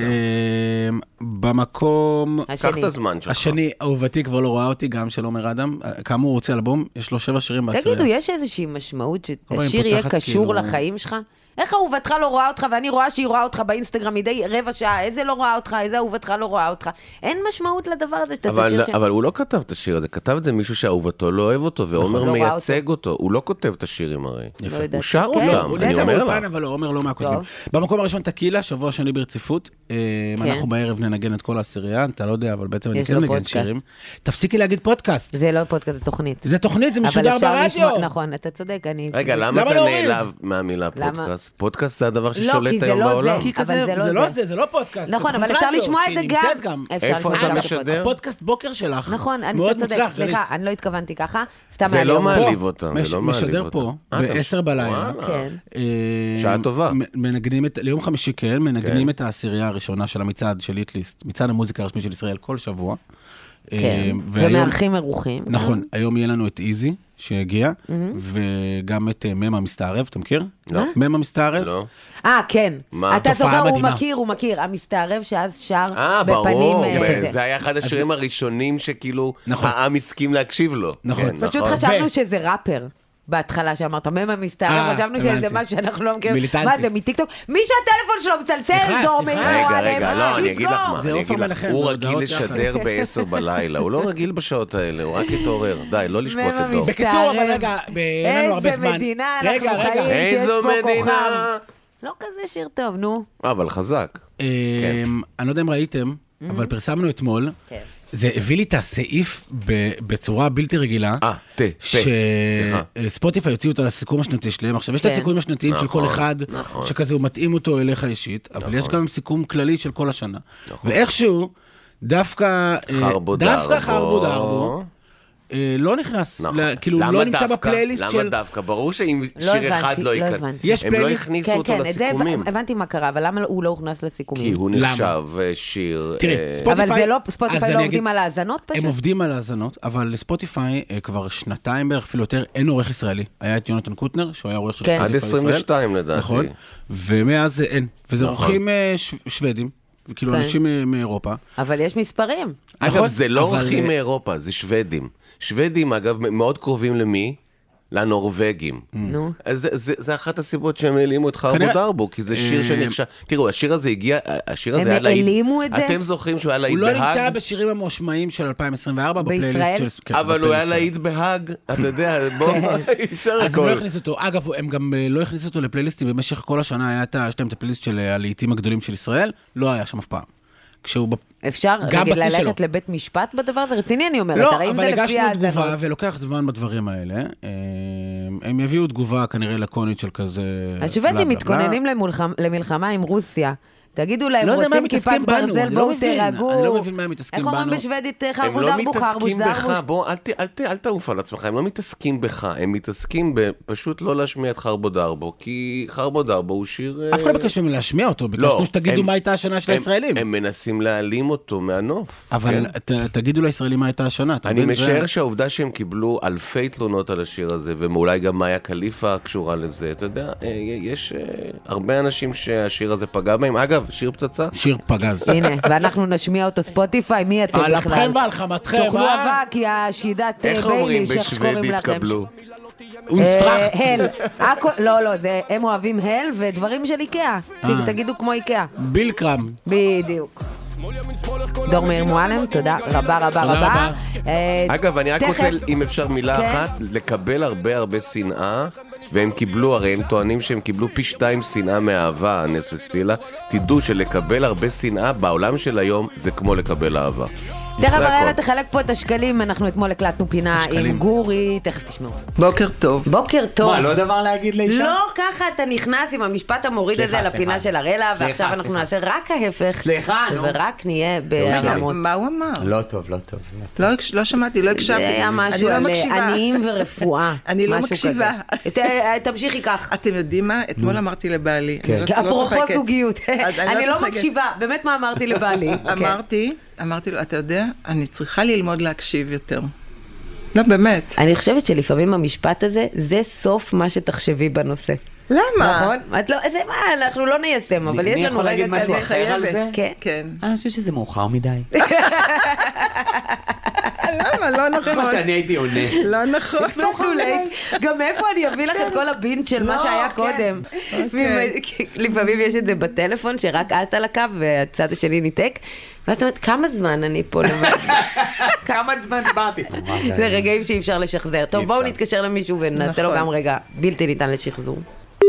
במקום קח השני. את הזמן שלך. השני, אהובתי כבר לא רואה אותי, גם של עומר אדם. כאמור, הוא רוצה אלבום, יש לו שבע שירים בעשירייה. תגידו, יש איזושהי משמעות אבל היא שהשיר יהיה פותחת קשור כאילו- לחיים שלך? איך אהובתך לא רואה אותך, ואני רואה שהיא רואה אותך באינסטגרם מדי רבע שעה, איזה לא רואה אותך, איזה אהובתך לא רואה אותך. אין משמעות לדבר הזה, שאתה אבל, תשאיר ש... אבל הוא לא כתב את השיר הזה, כתב את זה מישהו שאהובתו לא אוהב אותו, ועומר לא ראה מייצג אותו. הוא לא כותב את השירים הרי. לא יודעת. הוא שר כן, אותם, הוא אני נמצא אומר באולפן, לך. אבל עומר לא מהכותבים. טוב. במקום הראשון תקילה, שבוע שני ברציפות. אה, כן. אנחנו בערב ננגן את כל העשירייה, אתה לא יודע, אבל בעצם אני יש כן לו נגן פודקאסט. שירים. תפסיקי להגיד פודקאסט. זה לא פודקאסט, זה תוכנית. זה תוכנית, זה אבל משודר אפשר ברדיו. לשמוע- נכון, אתה צודק, אני... רגע, למה למה אתה להוריד? נעלב מהמילה למה? פודקאסט? פודקאסט זה הדבר לא, ששולט כי זה היום לא בעולם. זה. כי אבל כזה, זה לא זה לא זה. זה, זה לא פודקאסט. נכון, זה אבל תוכנית אפשר רדיו, לשמוע את שהיא זה גם. נמצאת גם. אפשר איפה לשמוע אתה גם את משדר? הפודקאסט. הפודקאסט בוקר שלך. נכון, אני מאוד אתה צודק, מוצלח, סליחה, גלית. אני לא התכוונתי ככה. סתם זה היה לי לא הומור. מעליב פה, אותם, מש- זה לא מעליב משדר אותם. פה, אה, אתה- בעשר בלילה. וואלה. כן. אה, שעה טובה. מ- מנגנים את, ליום חמישי כן, מנגנים כן. את העשירייה הראשונה של המצעד של היטליסט, מצעד המוזיקה הרשמי של ישראל כל שבוע. כן, אה, והיום- ומארחים אירוחים. נכון, היום יהיה לנו את איזי שהגיע, וגם את אה, ממה מסתערב, אתה מכיר? לא. ממה מסתערב? לא. אה, כן. מה? אתה תופעה זוכר, הוא מדהימה. מכיר, הוא מכיר. המסתערב שאז שר אה, בפנים... ברור, אה, ו- זה. זה היה אחד השירים הראשונים שכאילו נכון. העם הסכים להקשיב לו. נכון. כן, פשוט נכון. חשבנו ו- שזה ראפר. בהתחלה שאמרת, ממה מסתערב, אה, חשבנו שזה הבנתי. משהו שאנחנו לא מכירים. מיליטנטי. מה זה, מטיקטוק? מי שהטלפון שלו מצלצל, סליחה, דורמי, סליחה. רגע, רגע, לא, אני אגיד לך מה, זה אני עופר אגיד לך, מנחם, הוא בהודעות רגיל יחד. לשדר בעשר בלילה, הוא לא רגיל בשעות האלה, הוא רק התעורר, די, לא לשפוט ממה את דור. מסתערב. בקיצור, אבל רגע, ב- אין לנו הרבה זמן. איזה מדינה אנחנו רגע, רגע. חיים, שיש איזו פה מדינה. כוכב. לא כזה שיר טוב, נו. אבל חזק. אמ, אני לא יודע אם ראיתם, אבל פרסמנו אתמול, כן. זה הביא לי את הסעיף ב- בצורה בלתי רגילה, אה, תה, תה. סליחה. שספוטיפיי הוציאו את הסיכום השנתי שלהם. עכשיו, יש את כן. הסיכומים השנתיים של כל נכון, אחד, נכון. שכזה הוא מתאים אותו אליך אישית, אבל יש גם סיכום כללי של כל השנה. נכון. ואיכשהו, דווקא אה, חרבו דווקא דרבו. חרבו דרבו, אה, לא נכנס, נכון. ל- כאילו למה לא נמצא דווקא? בפלייליסט למה של... דווקא? ברור שאם לא שיר אחד הבנתי, לא לא ייכנס, הבנתי. יש הם לא פלייליסט- הכניסו כן, אותו כן, את זה לסיכומים. הבנתי מה קרה, אבל למה הוא לא הוכנס לסיכומים? כי הוא למה? נחשב אה, שיר... תראי, אה, ספוטיפיי- אבל זה לא, אז ספוטיפיי אני לא אגיד- עובדים על האזנות פשוט? הם עובדים על האזנות, אבל לספוטיפיי אה, כבר שנתיים בערך, אפילו יותר, אין עורך ישראלי. היה את יונתן קוטנר, שהוא היה עורך של כן. עד ספוטיפיי עשרים ישראל. ושתיים לדעתי. נכון, ומאז אין. וזה נכון. עורכים אה, ש- שוודים, כאילו כן. אנשים אה, מאירופה. אבל יש מספרים. אגב, נכון, זה לא אבל- אורחים מאירופה, זה שוודים. שוודים, אגב, מאוד קרובים למי? לנורווגים. נו. אז זה, זה, זה אחת הסיבות שהם העלימו את חרבו כנראה- דרבו, כי זה שיר אה, שנחשב... תראו, השיר הזה הגיע, השיר הזה הם היה להיט... העלימו את זה? אתם זוכרים שהוא היה להיט הוא לא בהאג? נמצא בשירים המושמעים של אלפיים עשרים וארבע, בישראל? בפלייליסט של... כן, אבל הוא היה בפלייליסט. להיט בהאג, אתה יודע, בוא, אי אפשר אז הם לא הכל. הכניסו אותו. אגב, הם גם אה, לא הכניסו אותו לפלייליסטים, במשך כל השנה היה את ה- יש להם את הפלייליסט של אה, הלהיטים הגדולים של ישראל, לא היה שם אף פעם. כשהוא... בפ- אפשר גם נגיד בשיא שלו. ללכת לבית משפט בדבר הזה? רציני אני אומרת, לא, הרי אם אבל זה לפי הגשנו תגובה, האזנות. ולוקח זמן בדברים האלה. אה, הם יביאו תגובה כנראה לקונית של כזה... בלה, בלה, השוודים בלה. מתכוננים למולחם- למלחמה עם רוסיה. תגידו להם, לא יודע מה הם רוצים כיפת מתעסקים בנו, ברזל, אני לא בואו מבין. תירגעו. אני לא מבין מה הם מתעסקים איך אומרים בנו. בשוודית הם חרבו לא דרבו, חרבוש מתעסקים בך, דרבוש? בוא, אל, ת, אל, ת, אל תעוף על עצמך, הם לא מתעסקים בך, הם מתעסקים בפשוט לא להשמיע את חרבו דרבו, כי חרבו דרבו הוא שיר... אף אחד לא ביקש ממנו להשמיע אותו, ביקשנו שתגידו הם- מה הייתה השנה של הם- הישראלים. הם מנסים להעלים אותו מהנוף. אבל כן? ת- תגידו לישראלים מה הייתה השנה. אתה אני מבין? זה- משער שהעובדה שהם קיבלו אלפי תלונות על השיר הזה, ואולי גם מאיה קליפה קשורה לזה, אתה יודע, אה, יש אה, הרבה אנשים שהשיר הזה פגע בהם. אגב, שיר פצצה. שיר פגז. הנה, ואנחנו נשמיע אותו ספוטיפיי, מי אתם על בכלל? אפכם ועל חמתכם, תאכלו אה? אבק, יא שידת איך אומרים בייליש, איך שקוראים בשוודית לכם? קבלו? אונסטראח. אה, הל. הכל- לא, לא, זה- הם אוהבים הל ודברים של איקאה. ת- תגידו כמו איקאה. בילקרם. בדיוק. דור מאיר מועלם, תודה רבה רבה תודה רבה. רבה. אה, אגב, אני רק תכף- רוצה, אם אפשר מילה כן. אחת, לקבל הרבה הרבה שנאה, והם קיבלו, הרי הם טוענים שהם קיבלו פי שתיים שנאה מאהבה, נס וסטילה. תדעו שלקבל הרבה שנאה בעולם של היום זה כמו לקבל אהבה. תכף הראלה תחלק פה את השקלים, אנחנו אתמול הקלטנו פינה עם גורי, תכף תשמעו. בוקר טוב. בוקר טוב. מה, לא דבר להגיד לאישה? לא, ככה אתה נכנס עם המשפט המוריד הזה לפינה של הראלה, ועכשיו אנחנו נעשה רק ההפך. סליחה, נו. ורק נהיה בהרמות. מה הוא אמר? לא טוב, לא טוב. לא שמעתי, לא הקשבתי. זה היה משהו על עניים ורפואה. אני לא מקשיבה. תמשיכי כך. אתם יודעים מה? אתמול אמרתי לבעלי. אפרופו זוגיות. אני לא מקשיבה. באמת מה אמרתי לבעלי? אמרתי, אמרתי לו, אתה יודע, אני צריכה ללמוד להקשיב יותר. לא, באמת. אני חושבת שלפעמים המשפט הזה, זה סוף מה שתחשבי בנושא. למה? נכון? את לא, זה מה, אנחנו לא ניישם, אבל יש לנו רגע כזה. אני יכול להגיד משהו אחר על זה? כן. כן. אני חושב שזה מאוחר מדי. למה? לא נכון. זה מה שאני הייתי עונה. לא נכון. גם איפה אני אביא לך את כל הבינט של מה שהיה קודם? לפעמים יש את זה בטלפון, שרק את על הקו והצד השני ניתק, ואת אומרת, כמה זמן אני פה לבד? כמה זמן דיברתי? זה רגעים שאי אפשר לשחזר. טוב, בואו נתקשר למישהו ונעשה לו גם רגע בלתי ניתן לשחזור.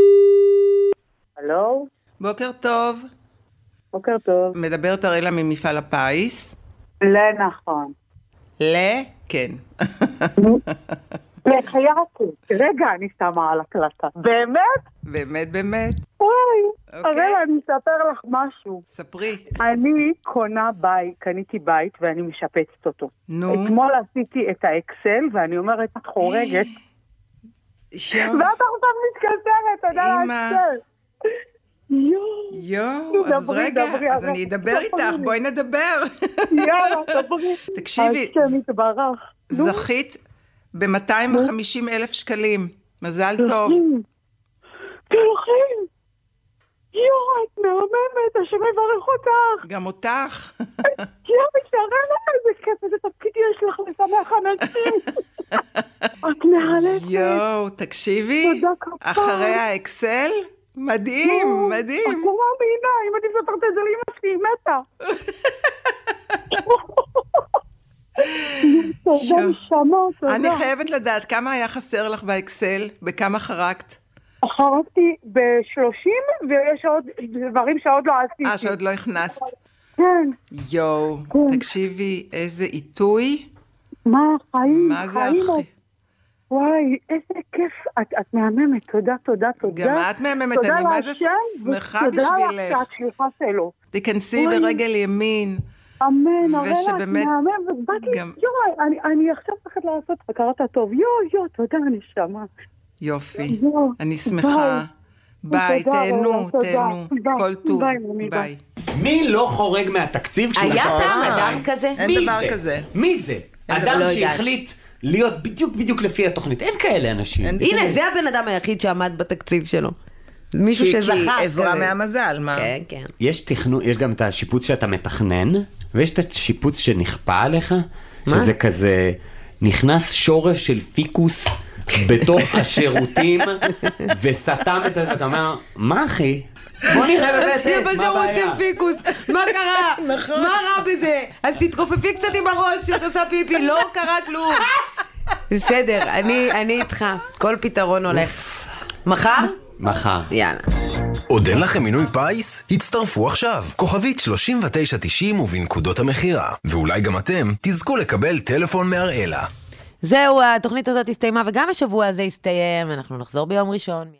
הלו? בוקר טוב. בוקר טוב. מדברת הראלה ממפעל הפיס. לנכון. ל? כן. לחייתי. רגע, אני שמה על הקלטה. באמת? באמת, באמת. וואי, הראלה, אני אספר לך משהו. ספרי. אני קונה בית, קניתי בית ואני משפצת אותו. נו. אתמול עשיתי את האקסל ואני אומרת, את חורגת. שום. ואת עכשיו מתקשרת, אתה יודע לאקסל. יואו, יואו, אז רגע, אז אני אדבר איתך, בואי נדבר. יאללה, דברי. תקשיבי, השם יתברך. זכית ב-מאתיים וחמישים אלף שקלים, מזל טוב. תלכים, יואו, את מהממת, השם יברך אותך. גם אותך. יואו, משתרר לך איזה כיף, איזה תפקיד יש לך לשמח אנשים. את מהלכת. יואו, תקשיבי, אחרי האקסל, מדהים, מדהים. את לא מאמינה, אם אני מספרת את זה לאמא שלי, היא מתה. תודה, נשמה, תודה. אני חייבת לדעת, כמה היה חסר לך באקסל? בכמה חרקת? חרקתי ב-שלושים, ויש עוד דברים שעוד לא עשיתי. אה, שעוד לא הכנסת. כן. יואו, תקשיבי, איזה עיתוי. מה, חיים, מה זה חיים. הכי? וואי, איזה כיף. את, את מהממת, תודה, תודה, תודה. גם את מהממת, אני מה זה שמחה בשבילך. תודה לך שאת שליחה שלו. תיכנסי ברגל ימין. אמן, הרי לך, ושבאמת מהמם, ובאת לי, גם- יואי, אני, אני עכשיו צריכה לעשות, קראת טוב, יואו, יואו, תודה, נשמה. יופי, יואו, אני שמחה. ביי, תודה, תהנו, רולה, תודה. תהנו. ביי, כל טוב. ביי, ממי, ביי. ביי. מי לא חורג מהתקציב כשהוא היה משפץ פעם בית? אדם כזה? אין מי דבר זה? כזה. מי זה? אדם לא יודעת. שהחליט להיות בדיוק בדיוק לפי התוכנית. אין כאלה אנשים. אין- הנה, זה הבן אדם היחיד שעמד בתקציב שלו. מישהו כי- שזכה. כי עזרה כזה. מהמזל, מה? כן, כן. יש תכנון, יש גם את השיפוץ שאתה מתכנן, ויש את השיפוץ שנכפה עליך, שזה כזה, נכנס שורש של פיקוס בתוך השירותים, וסתם את זה, ואתה אומר, מה אחי? בוא נראה בבית עץ, מה הבעיה? פיקוס, מה קרה? מה רע בזה? אז תתכופפי קצת עם הראש שאת עושה פיפי, לא קרה כלום. בסדר, אני אני איתך, כל פתרון הולך. מחר? מחר. יאללה. עוד אין לכם מינוי פייס? הצטרפו עכשיו. כוכבית שלושים ותשע תשעים ובנקודות המחירה. ואולי גם אתם תזכו לקבל טלפון מהראלה. זהו, התוכנית הזאת הסתיימה, וגם השבוע הזה הסתיים, אנחנו נחזור ביום ראשון.